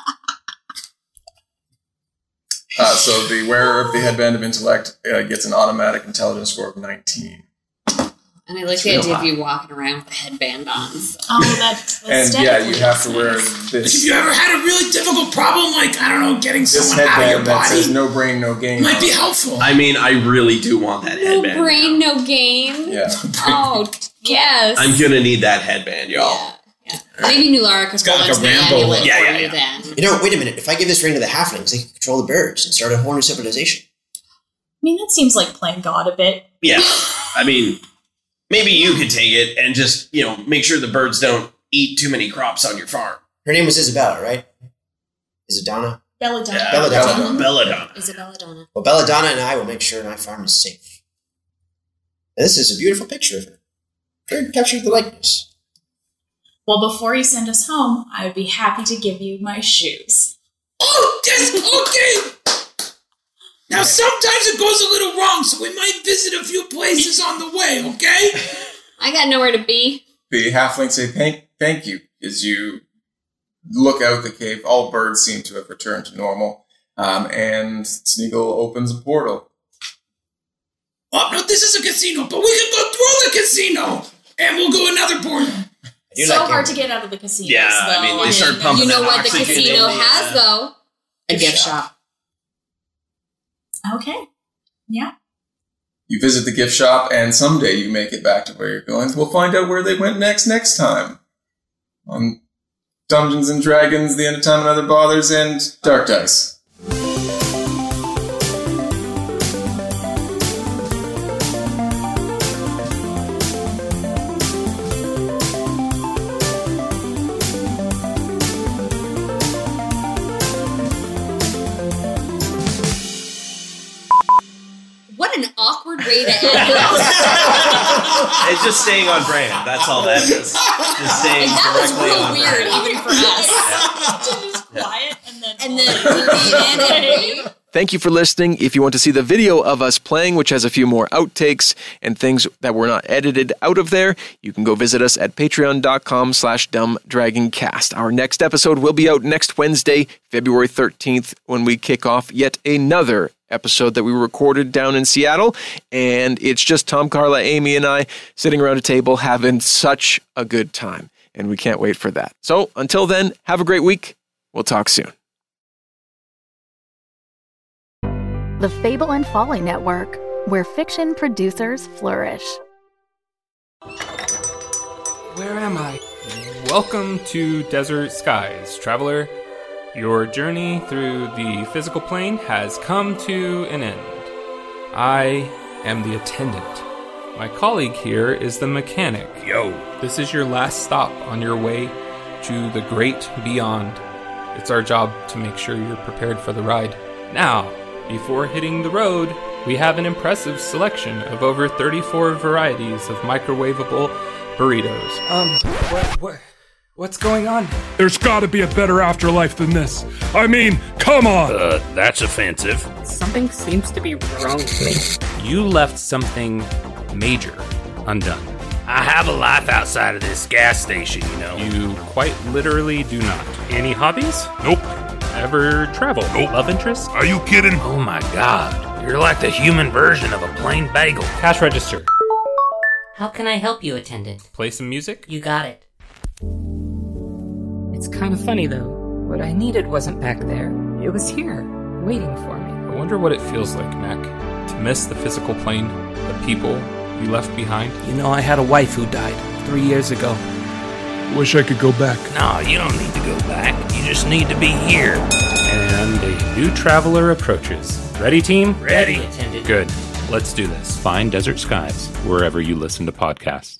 Uh, so the wearer of the headband of intellect uh, gets an automatic intelligence score of nineteen. And I like It's the real idea of hot. you walking around with a headband on. So. Oh, that's, that's And yeah, you aesthetically have to nice. wear Like if this, you ever had a really difficult problem, like I don't know, getting this someone out of your headband that says body, no brain, no gain. might be on it. helpful. I mean, I really do want that No headband. brain, no gain. Yeah. Oh, yes. I'm gonna need that headband, y'all. Yeah, yeah. Maybe Nulara could got pull like into a the Rambo amulet look. Yeah, for yeah, you yeah. then. You know, wait a minute. If I give this ring to the halflings, they can control the birds and start a whole new civilization. I mean, that seems like playing God a bit. Yeah. I mean, maybe you could take it and just, you know, make sure the birds don't eat too many crops on your farm. Her name was Isabella, right? Is it Donna? Belladonna. Yeah. Belladonna. Belladonna. Isabella Donna. Well, Belladonna and I will make sure my farm is safe. And this is a beautiful picture of her. Try to capture the likeness. Well, before you send us home, I would be happy to give you my shoes. Oh, that's okay. Now sometimes it goes a little wrong, so we might visit a few places on the way. Okay? I got nowhere to be. The halflings say thank, thank you as you look out the cave. All birds seem to have returned to normal. Um, and Sneagle opens a portal. Oh no, this is a casino, but we can go through the casino, and we'll go another portal. I do So like hard him. to get out of the casinos, Yeah, though. I mean, they and start then- pumping You know that what the oxygen casino in the, has, uh, though? A gift gift shop. shop. Okay. Yeah. You visit the gift shop, and someday you make it back to where you're going. We'll find out where they went next next time on Dungeons and Dragons, The End of Time and Other Bothers, and Dark Dice. What an awkward way to end it. It's just staying on brand. That's all that is. Just staying And that was directly real on weird, brand. even for us. Just quiet and then. And then lean in and leave. Thank you for listening. If you want to see the video of us playing, which has a few more outtakes and things that were not edited out of there, you can go visit us at patreon.com slash dumbdragoncast. Our next episode will be out next Wednesday, February thirteenth, when we kick off yet another episode that we recorded down in Seattle. And it's just Tom, Carla, Amy, and I sitting around a table having such a good time. And we can't wait for that. So until then, have a great week. We'll talk soon. The Fable and Folly Network, where fiction producers flourish. Where am I? Welcome to Desert Skies, traveler. Your journey through the physical plane has come to an end. I am the attendant, My colleague here is the mechanic. Yo. This is your last stop on your way to the great beyond. It's our job to make sure you're prepared for the ride. Now, before hitting the road, we have an impressive selection of over thirty-four varieties of microwavable burritos. Um, what, what, what's going on? There's gotta be a better afterlife than this. I mean, come on! Uh, that's offensive. Something seems to be wrong with me. You left something major undone. I have a life outside of this gas station, you know. You quite literally do not. Any hobbies? Nope. Ever travel? Nope. Love interest? Are you kidding? Oh my god. You're like the human version of a plain bagel. Cash register. How can I help you, attendant? Play some music? You got it. It's kind of funny, though. What I needed wasn't back there. It was here, waiting for me. I wonder what it feels like, Mac, to miss the physical plane, the people you left behind. You know, I had a wife who died three years ago. Wish I could go back. No, you don't need to go back. You just need to be here. And a new traveler approaches. Ready, team? Ready. Attendant. Good. Let's do this. Find Desert Skies wherever you listen to podcasts.